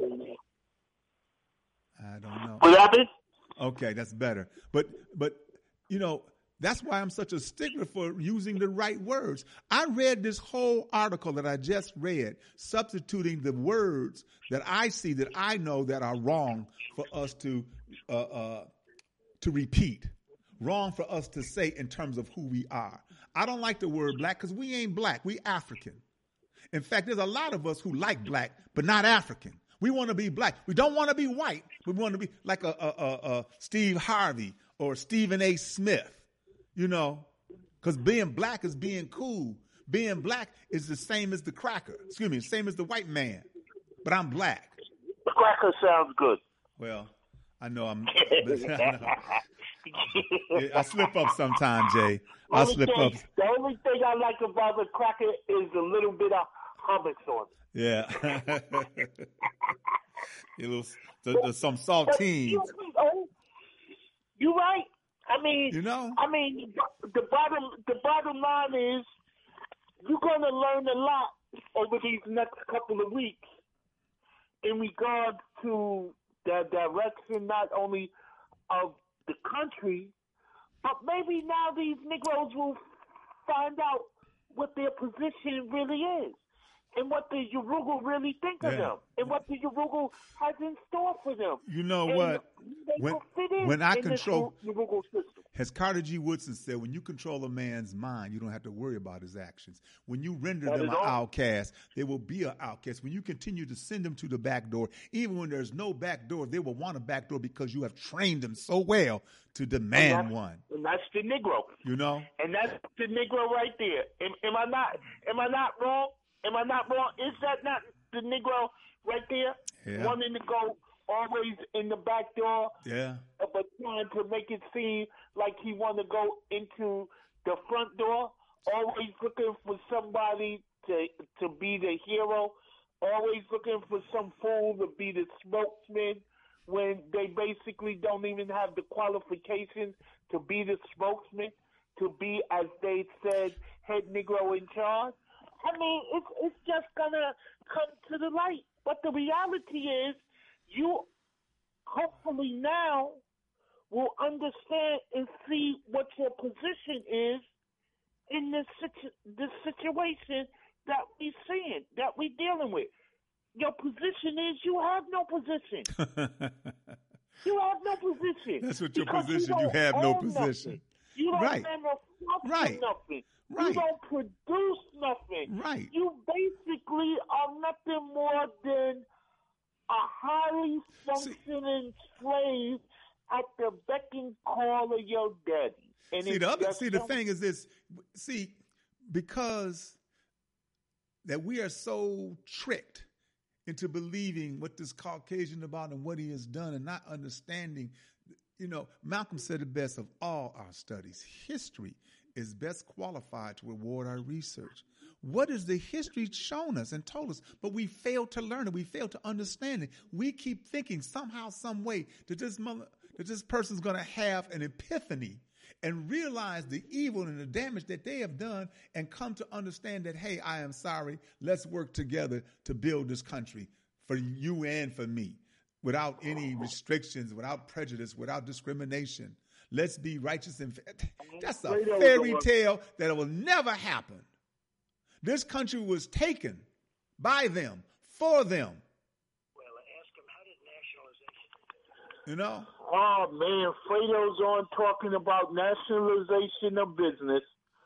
Speaker 3: I don't know.
Speaker 6: What happened?
Speaker 3: Okay, that's better. But that's why I'm such a stickler for using the right words. I read this whole article that I just read, substituting the words that I see that I know that are wrong for us to repeat, wrong for us to say in terms of who we are. I don't like the word black because we ain't black. We African. In fact, there's a lot of us who like black, but not African. We want to be black. We don't want to be white. We want to be like a Steve Harvey or Stephen A. Smith. Because being black is being cool. Being black is the same as the cracker. Same as the white man. But I'm black.
Speaker 6: The cracker sounds good.
Speaker 3: Well, I know I slip up sometimes, Jay. I slip up.
Speaker 6: The only thing I like about the cracker is a little bit of hummus on it.
Speaker 3: Yeah. Some saltines.
Speaker 6: You're right. The bottom line is you're going to learn a lot over these next couple of weeks in regard to the direction not only of the country, but maybe now these Negroes will find out what their position really is and what the Yoruba really think of them and what the Yoruba has in store for them.
Speaker 3: You know
Speaker 6: and
Speaker 3: what? When I control, as Carter G. Woodson said, when you control a man's mind, you don't have to worry about his actions. When you render them an outcast, they will be an outcast. When you continue to send them to the back door, even when there's no back door, they will want a back door because you have trained them so well to demand one.
Speaker 6: And that's the Negro. And that's the Negro right there. Am I not wrong? Am I not wrong? Is that not the Negro right there?
Speaker 3: Yeah.
Speaker 6: Wanting to go always in the back door,
Speaker 3: but
Speaker 6: trying to make it seem like he want to go into the front door, always looking for somebody to be the hero, always looking for some fool to be the spokesman when they basically don't even have the qualifications to be the spokesman, to be, as they said, head Negro in charge. It's just going to come to the light. But the reality is, you hopefully now will understand and see what your position is in this situation that we're seeing, that we're dealing with. Your position is you have no position. You have no position.
Speaker 3: That's what your position. You have no position.
Speaker 6: Nothing. You don't manufacture nothing.
Speaker 3: Right.
Speaker 6: You don't produce nothing.
Speaker 3: Right.
Speaker 6: You basically are nothing more than a highly functioning slave at the beck and call of your daddy. And
Speaker 3: the thing is this. Because that we are so tricked into believing what this Caucasian about and what he has done and not understanding. You know, Malcolm said it best: of all our studies, history is best qualified to reward our research. What has the history shown us and told us? But we fail to learn it. We fail to understand it. We keep thinking somehow, some way that this person's going to have an epiphany and realize the evil and the damage that they have done and come to understand that, hey, I am sorry. Let's work together to build this country for you and for me without any restrictions, without prejudice, without discrimination. Let's be righteous and fair. That's a fairy tale that will never happen. This country was taken by them, for them.
Speaker 6: Well, ask him, how did nationalization?
Speaker 3: You know?
Speaker 6: Oh, man, Fredo's on talking about nationalization of business.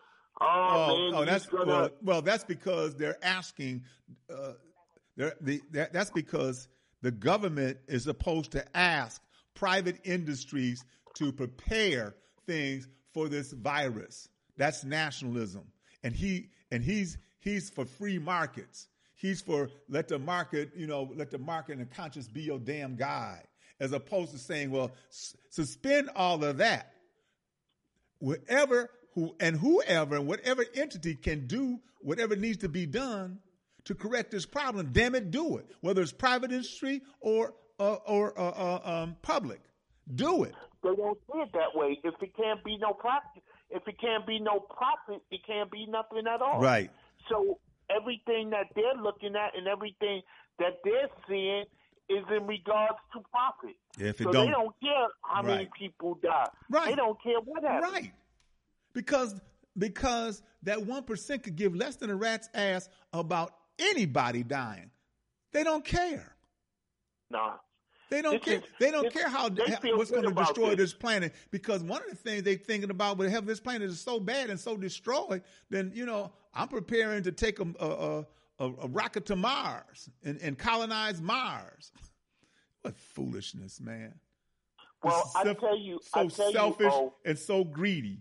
Speaker 3: That's because they're asking. That's because the government is supposed to ask private industries to prepare things for this virus. That's nationalism, and he's for free markets. He's for let the market and the conscience be your damn guide, as opposed to saying, well, suspend all of that. Whoever and whatever entity can do whatever needs to be done to correct this problem, damn it, do it. Whether it's private industry or public, do it.
Speaker 6: They don't see it that way. If it can't be no profit, it can't be nothing at all.
Speaker 3: Right.
Speaker 6: So everything that they're looking at and everything that they're seeing is in regards to profit.
Speaker 3: They
Speaker 6: don't care how many people die.
Speaker 3: Right.
Speaker 6: They don't care what happens.
Speaker 3: Right. Because that 1% could give less than a rat's ass about anybody dying. They don't care.
Speaker 6: Nah.
Speaker 3: They don't care. They don't care what's going to destroy this planet, because one of the things they're thinking about, well, if this planet is so bad and so destroyed, then, I'm preparing to take a rocket to Mars and colonize Mars. What foolishness, man.
Speaker 6: Well, I tell you,
Speaker 3: selfish and so greedy.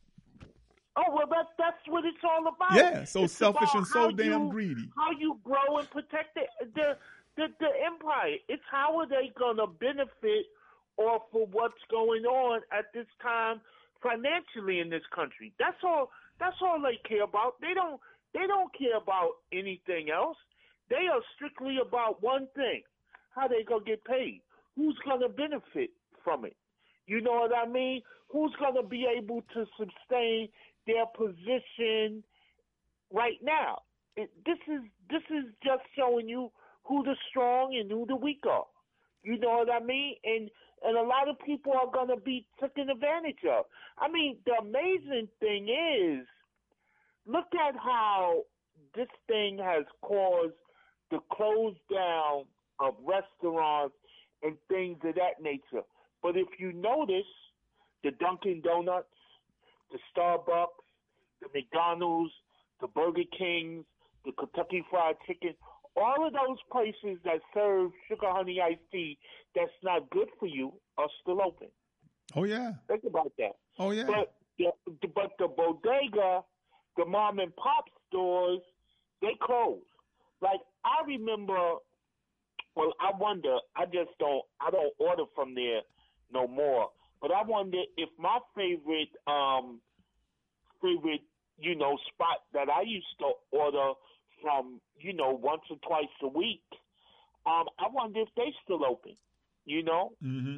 Speaker 6: Oh, well, that's what it's all about.
Speaker 3: Yeah, so
Speaker 6: it's
Speaker 3: selfish and so damn greedy.
Speaker 6: How you grow and protect the empire. It's how are they going to benefit off of what's going on at this time financially in this country. That's all they care about. They don't care about anything else. They are strictly about one thing: how they going to get paid. Who's going to benefit from it? You know what I mean? Who's going to be able to sustain their position right now? This is just showing you who the strong and who the weak are. You know what I mean? And a lot of people are going to be taken advantage of. I mean, the amazing thing is, look at how this thing has caused the close down of restaurants and things of that nature. But if you notice, the Dunkin' Donuts, the Starbucks, the McDonald's, the Burger Kings, the Kentucky Fried Chicken, all of those places that serve sugar honey iced tea that's not good for you are still open.
Speaker 3: Oh, yeah.
Speaker 6: Think about that.
Speaker 3: Oh, yeah.
Speaker 6: But the bodega, the mom and pop stores, they closed. Like, I remember, well, I wonder, I don't order from there no more. But I wonder if my favorite, spot that I used to order from, once or twice a week, I wonder if they still open,
Speaker 3: Mm-hmm.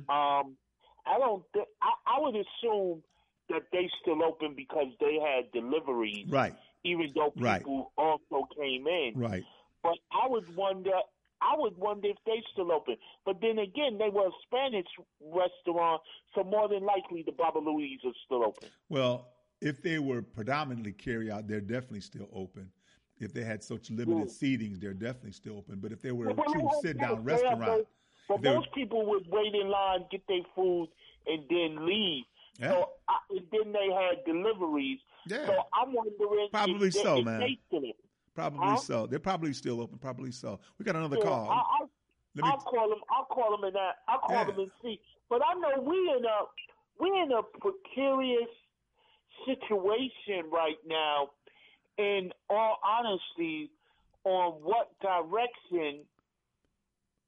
Speaker 6: I would assume that they still open because they had deliveries.
Speaker 3: Right.
Speaker 6: Even though people also came in.
Speaker 3: Right.
Speaker 6: But I would wonder if they still open. But then again, they were a Spanish restaurant, so more than likely the Babaluis are still open.
Speaker 3: Well, if they were predominantly carry out, they're definitely still open. If they had such limited seating, they're definitely still open. But if they were a true sit-down restaurant.
Speaker 6: But most people would wait in line, get their food, and then leave.
Speaker 3: Yeah.
Speaker 6: So and then they had deliveries.
Speaker 3: Yeah.
Speaker 6: So I'm wondering
Speaker 3: probably
Speaker 6: if
Speaker 3: so,
Speaker 6: if
Speaker 3: man.
Speaker 6: they still open.
Speaker 3: Probably so. They're probably still open. Probably so. We got another call.
Speaker 6: I'll call them. I'll call them and see. But I know we're in a precarious situation right now. In all honesty, on what direction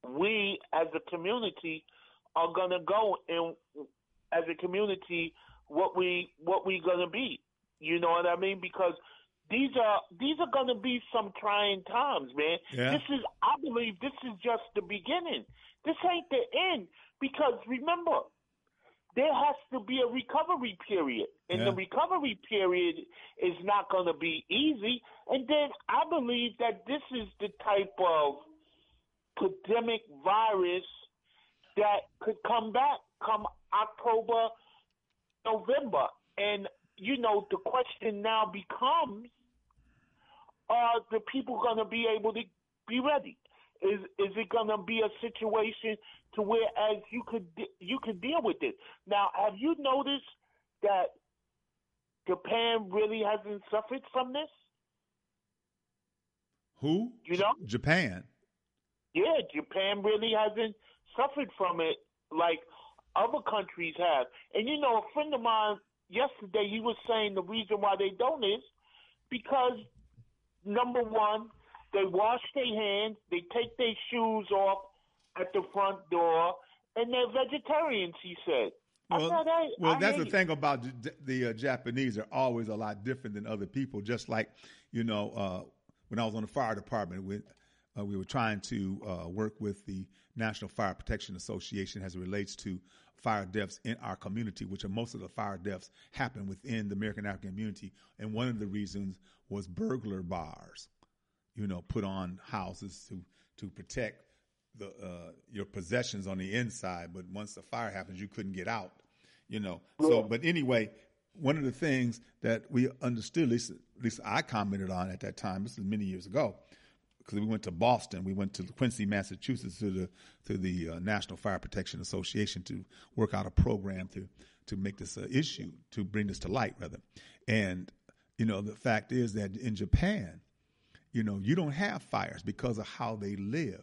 Speaker 6: we as a community are gonna go and as a community what we gonna be. You know what I mean? Because these are gonna be some trying times, man.
Speaker 3: Yeah.
Speaker 6: I believe this is just the beginning. This ain't the end. Because remember, there has to be a recovery period. And the recovery period is not gonna be easy. And then I believe that this is the type of pandemic virus that could come back come October, November. And, you know, the question now becomes, are the people going to be able to be ready? Is it going to be a situation to where as you could deal with it? Now, have you noticed that Japan really hasn't suffered from this?
Speaker 3: Who?
Speaker 6: You know?
Speaker 3: Japan.
Speaker 6: Yeah, Japan really hasn't suffered from it like other countries have. And, you know, a friend of mine yesterday, he was saying the reason why they don't is because, number one, they wash their hands, they take their shoes off at the front door, and they're vegetarians, he said.
Speaker 3: Well, that's the thing about the Japanese. They're always a lot different than other people. Just like, you know, when I was on the fire department, we were trying to work with the National Fire Protection Association as it relates to fire deaths in our community, which are most of the fire deaths happen within the American African community. And one of the reasons was burglar bars, you know, put on houses to protect your possessions on the inside. But once the fire happens, you couldn't get out, you know. So, but anyway, one of the things that we understood, at least I commented on at that time, this is many years ago, because we went to Boston, we went to Quincy, Massachusetts, to the National Fire Protection Association to work out a program to make this an issue, to bring this to light, rather. And, you know, the fact is that in Japan, you know, you don't have fires because of how they live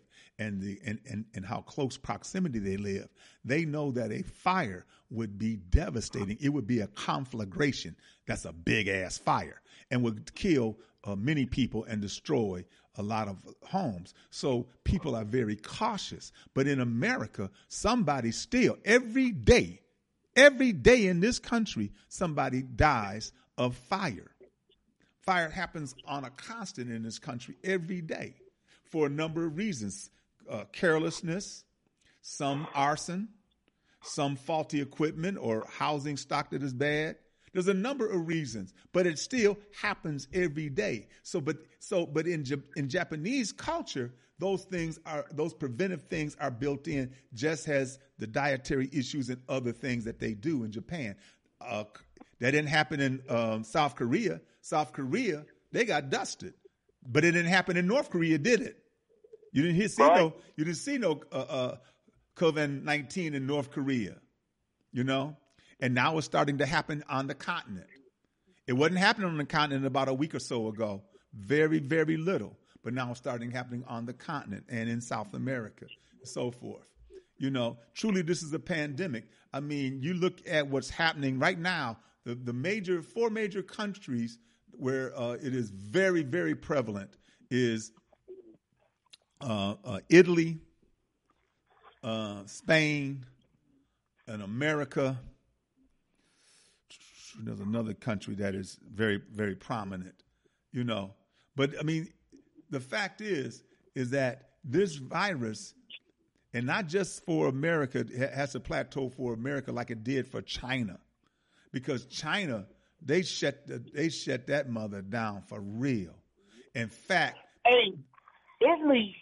Speaker 3: and how close proximity they live. They know that a fire would be devastating. It would be a conflagration. That's a big ass fire and would kill many people and destroy a lot of homes. So people are very cautious. But in America, somebody still, every day in this country, somebody dies of fire. Fire happens on a constant in this country every day for a number of reasons. Carelessness, some arson, some faulty equipment or housing stock that is bad. There's a number of reasons, but it still happens every day. But in Japanese culture, those preventive things are built in, just as the dietary issues and other things that they do in Japan. That didn't happen in South Korea. South Korea, they got dusted, but it didn't happen in North Korea, did it? You didn't see no COVID-19 in North Korea, you know. And now it's starting to happen on the continent. It wasn't happening on the continent about a week or so ago. Very, very little. But now it's starting happening on the continent and in South America and so forth. You know, truly this is a pandemic. I mean, you look at what's happening right now, the four major countries where it is very, very prevalent is Italy, Spain, and America. There's another country that is very, very prominent, you know. But, I mean, the fact is that this virus, and not just for America, it has a plateau for America like it did for China. Because China, they shut that mother down for real. In fact...
Speaker 6: Hey, Italy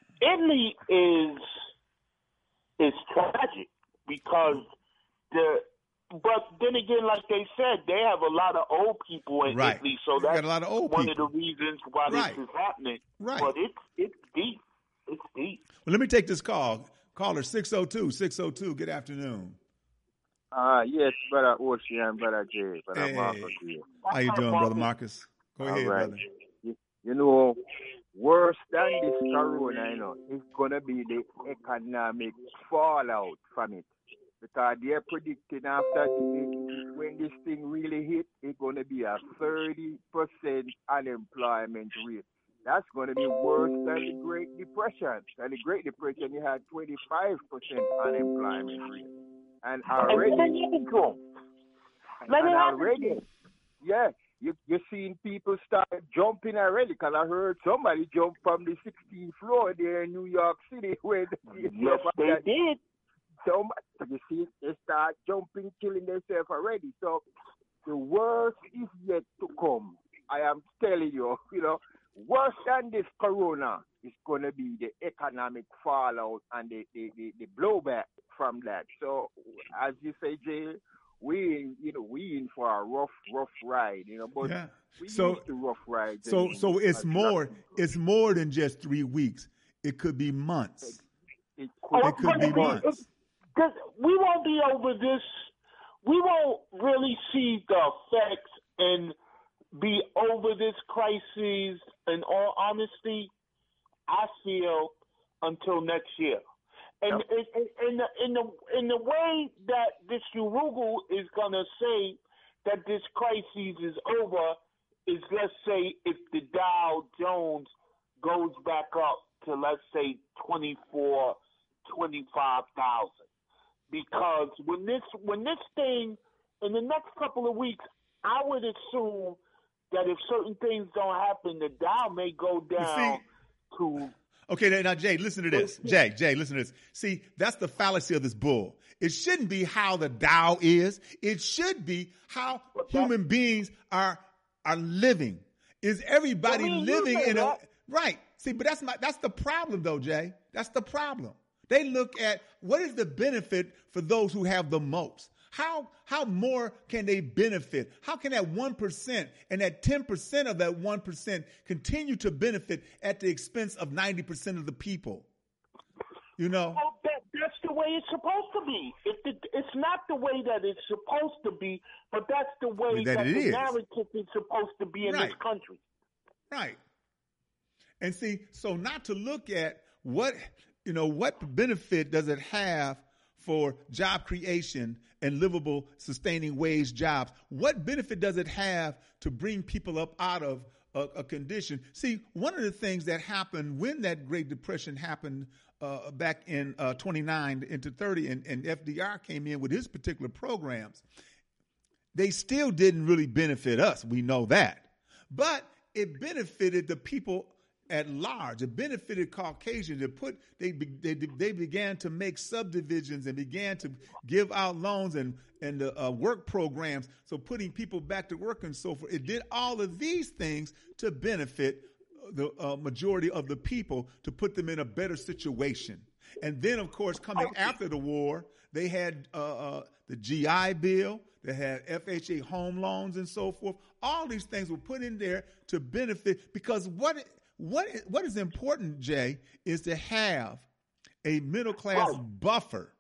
Speaker 6: is tragic because but then again, like they said, they have a lot of old people in Italy, so that's one of the reasons why this is happening. Right. But it's deep. It's deep.
Speaker 3: Well, let me take this call. Caller 602. Good afternoon.
Speaker 7: Yes, Brother Oshie and Brother Jay. Brother Marcus here.
Speaker 3: How you doing, Brother Marcus? Go ahead, brother.
Speaker 7: You know, worse than this corona, you know, it's going to be the economic fallout from it. Because they're predicting after when this thing really hit, it's going to be a 30% unemployment rate. that's going to be worse than the Great Depression. And the Great Depression, you had 25% unemployment rate. And already, yeah, you're seeing people start jumping already. Because I heard somebody jump from the 16th floor there in New York City. Where
Speaker 6: yes, they did.
Speaker 7: So you see, they start jumping, killing themselves already. So the worst is yet to come. I am telling you, worse than this corona is going to be the economic fallout and the blowback from that. So, as you say, Jay, we in for a rough ride, but we used to rough rides.
Speaker 3: So it's more than just 3 weeks. It could be months.
Speaker 7: It could be months.
Speaker 6: Because we won't be over this. We won't really see the effects and be over this crisis, in all honesty, I feel, until next year. And in the way that this Urugu is going to say that this crisis is over is, let's say, if the Dow Jones goes back up to, let's say, 25,000. Because when this thing, in the next couple of weeks, I would assume that if certain things don't happen, the Dow may go down to...
Speaker 3: Okay, now, Jay, listen to this. Jay, listen to this. See, that's the fallacy of this bull. It shouldn't be how the Dow is. It should be how human beings are living. Is everybody living in a... Right. See, but that's the problem, though, Jay. That's the problem. They look at what is the benefit for those who have the most. How more can they benefit? How can that 1% and that 10% of that 1% continue to benefit at the expense of 90% of the people?
Speaker 6: Well, that's the way it's supposed to be. It's not the way that it's supposed to be, but that's the way that the narrative is supposed to be in this country.
Speaker 3: Right. And see, so not to look at what benefit does it have for job creation and livable, sustaining wage jobs? What benefit does it have to bring people up out of a condition? See, one of the things that happened when that Great Depression happened back in 29 into 30 and FDR came in with his particular programs, they still didn't really benefit us. We know that. But it benefited the people at large. It benefited Caucasians. They began to make subdivisions and began to give out loans and work programs. So putting people back to work and so forth. It did all of these things to benefit the majority of the people, to put them in a better situation. And then, of course, coming after the war, they had the GI Bill. They had FHA home loans and so forth. All these things were put in there to benefit, because what is important, Jay, is to have a middle class buffer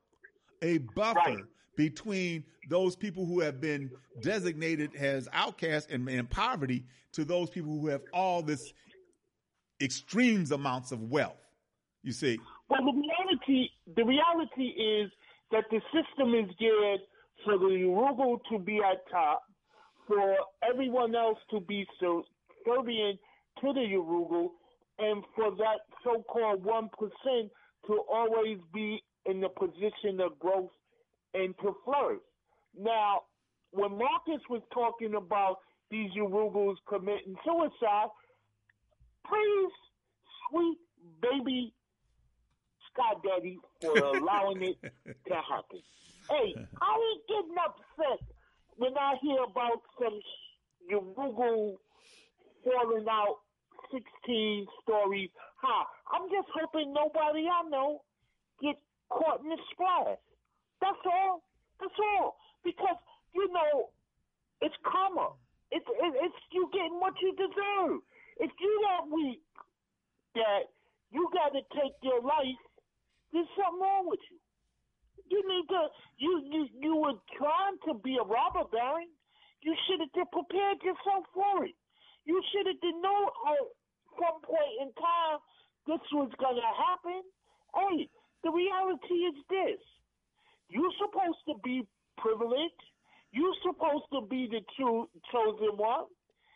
Speaker 3: between those people who have been designated as outcasts and in poverty to those people who have all this extremes amounts of wealth. You see?
Speaker 6: Well, the reality is that the system is geared for the Urugu to be at top, for everyone else to be subservient to the Urugu, and for that so-called 1% to always be in the position of growth and to flourish. Now, when Marcus was talking about these Urugus committing suicide, please, sweet baby Scott Daddy, for allowing it to happen. Hey, I ain't getting upset when I hear about some Urugu falling out 16 stories high. I'm just hoping nobody I know get caught in the splash. That's all. Because, it's karma. It's you getting what you deserve. If you that weak that you got to take your life, there's something wrong with you. You need to. You were trying to be a robber baron. You should have prepared yourself for it. You should have known at some point in time this was gonna happen. Hey, the reality is this: you're supposed to be privileged. You're supposed to be the chosen one.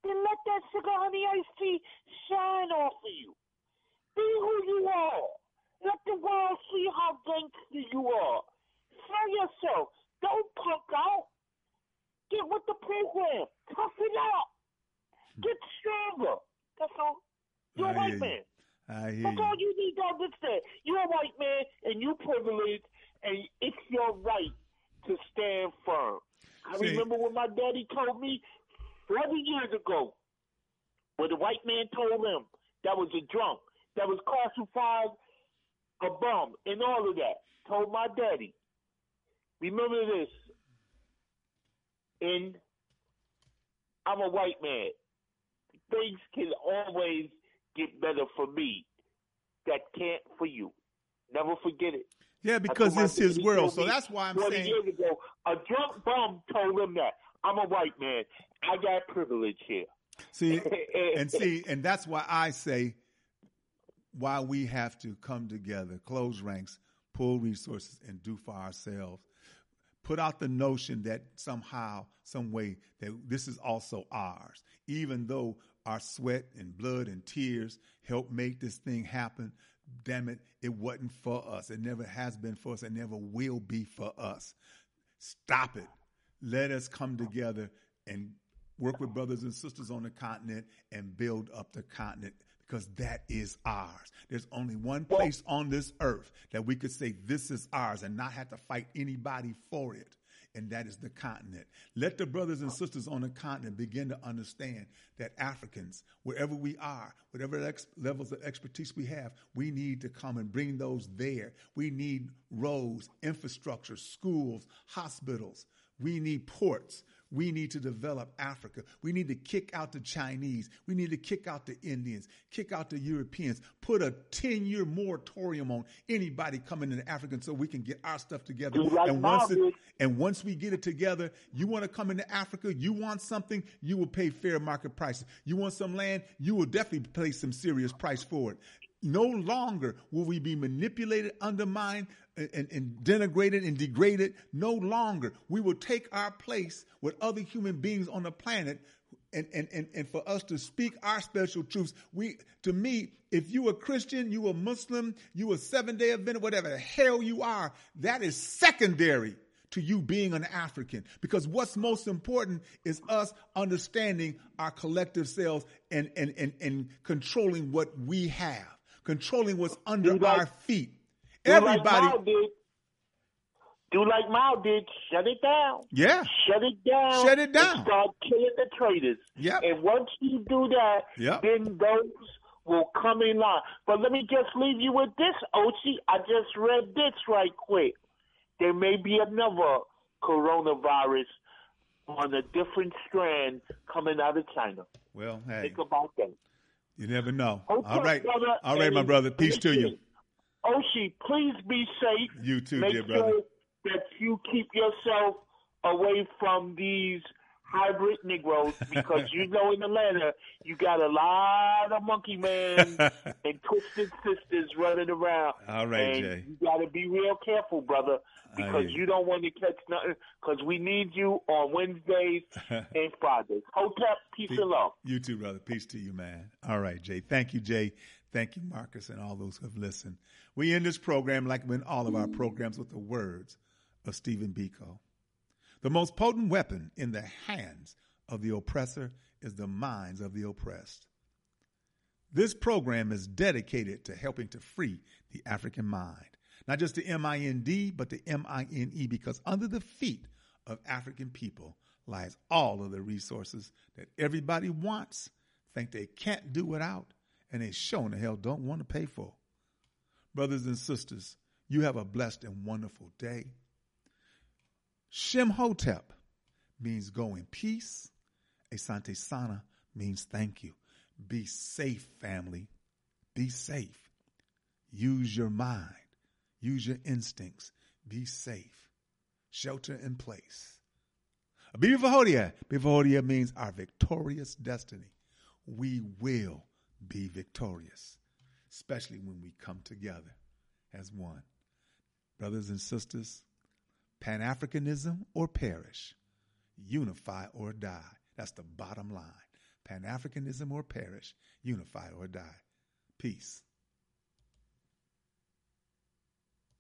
Speaker 6: then let that sugar honey iced tea shine off of you. Be who you are. Let the world see how gangster you are. Show yourself. Don't punk out. Get with the program. Tough it out. Get stronger. That's all. You're a white man. That's all you need to understand. You're a white man, and you're privileged, and it's your right to stand firm. I remember when my daddy told me 40 years ago, when the white man told him that was a drunk, that was classified a bum, and all of that. Told my daddy, remember this, and I'm a white man. Things can always get better for me that can't for you. Never forget it.
Speaker 3: Yeah, because it's his world. So that's why I'm
Speaker 6: 40
Speaker 3: saying.
Speaker 6: years ago, a drunk bum told him that. I'm a white man. I got privilege here.
Speaker 3: And that's why I say why we have to come together, close ranks, pull resources, and do for ourselves. Put out the notion that somehow, some way, that this is also ours. Even though our sweat and blood and tears help make this thing happen, damn it, it wasn't for us. It never has been for us. It never will be for us. Stop it. Let us come together and work with brothers and sisters on the continent and build up the continent, because that is ours. There's only one place on this earth that we could say this is ours and not have to fight anybody for it, and that is the continent. Let the brothers and sisters on the continent begin to understand that Africans, wherever we are, whatever levels of expertise we have, we need to come and bring those there. We need roads, infrastructure, schools, hospitals. We need ports. We need to develop Africa. We need to kick out the Chinese. We need to kick out the Indians, kick out the Europeans, put a 10-year moratorium on anybody coming into Africa so we can get our stuff together. And once we get it together, you want to come into Africa, you want something, you will pay fair market prices. You want some land, you will definitely pay some serious price for it. No longer will we be manipulated, undermined, and denigrated and degraded. No longer. We will take our place with other human beings on the planet, and for us to speak our special truths. To me, if you a Christian, you a Muslim, you a 7-day Adventist, whatever the hell you are, that is secondary to you being an African. Because what's most important is us understanding our collective selves and controlling what we have. Controlling what's under our feet. Everybody.
Speaker 6: Do like Mao did. Shut it down.
Speaker 3: Yeah.
Speaker 6: Shut it down.
Speaker 3: Shut it down.
Speaker 6: And start killing the traitors.
Speaker 3: Yep.
Speaker 6: And once you do that, then those will come in line. But let me just leave you with this, Ochi. I just read this right quick. There may be another coronavirus on a different strand coming out of China.
Speaker 3: Well, hey.
Speaker 6: Think about that.
Speaker 3: You never know.
Speaker 6: Okay,
Speaker 3: all right.
Speaker 6: Brother,
Speaker 3: all right, my brother. Peace to you.
Speaker 6: Oshi, please be safe.
Speaker 3: You too,
Speaker 6: Make
Speaker 3: dear
Speaker 6: sure
Speaker 3: brother.
Speaker 6: that you keep yourself away from these hybrid Negroes, because you know in Atlanta you got a lot of monkey men and twisted sisters running around.
Speaker 3: All right,
Speaker 6: and
Speaker 3: Jay.
Speaker 6: You got to be real careful, brother, because you don't want to catch nothing, because we need you on Wednesdays and Fridays. Hotep, peace and love.
Speaker 3: You too, brother. Peace to you, man. All right, Jay. Thank you, Jay. Thank you, Marcus, and all those who have listened. We end this program, like in all of our programs, with the words of Stephen Biko. The most potent weapon in the hands of the oppressor is the minds of the oppressed. This program is dedicated to helping to free the African mind. Not just the M-I-N-D, but the M-I-N-E, because under the feet of African people lies all of the resources that everybody wants, think they can't do without, and they sure in the hell don't want to pay for. Brothers and sisters, you have a blessed and wonderful day. Shem Hotep means go in peace. Asante Sana means thank you. Be safe, family. Be safe. Use your mind. Use your instincts. Be safe. Shelter in place. Bivahodia. Bivahodia means our victorious destiny. We will be victorious, especially when we come together as one. Brothers and sisters, Pan-Africanism or perish, unify or die. That's the bottom line. Pan-Africanism or perish. Unify or die. Peace.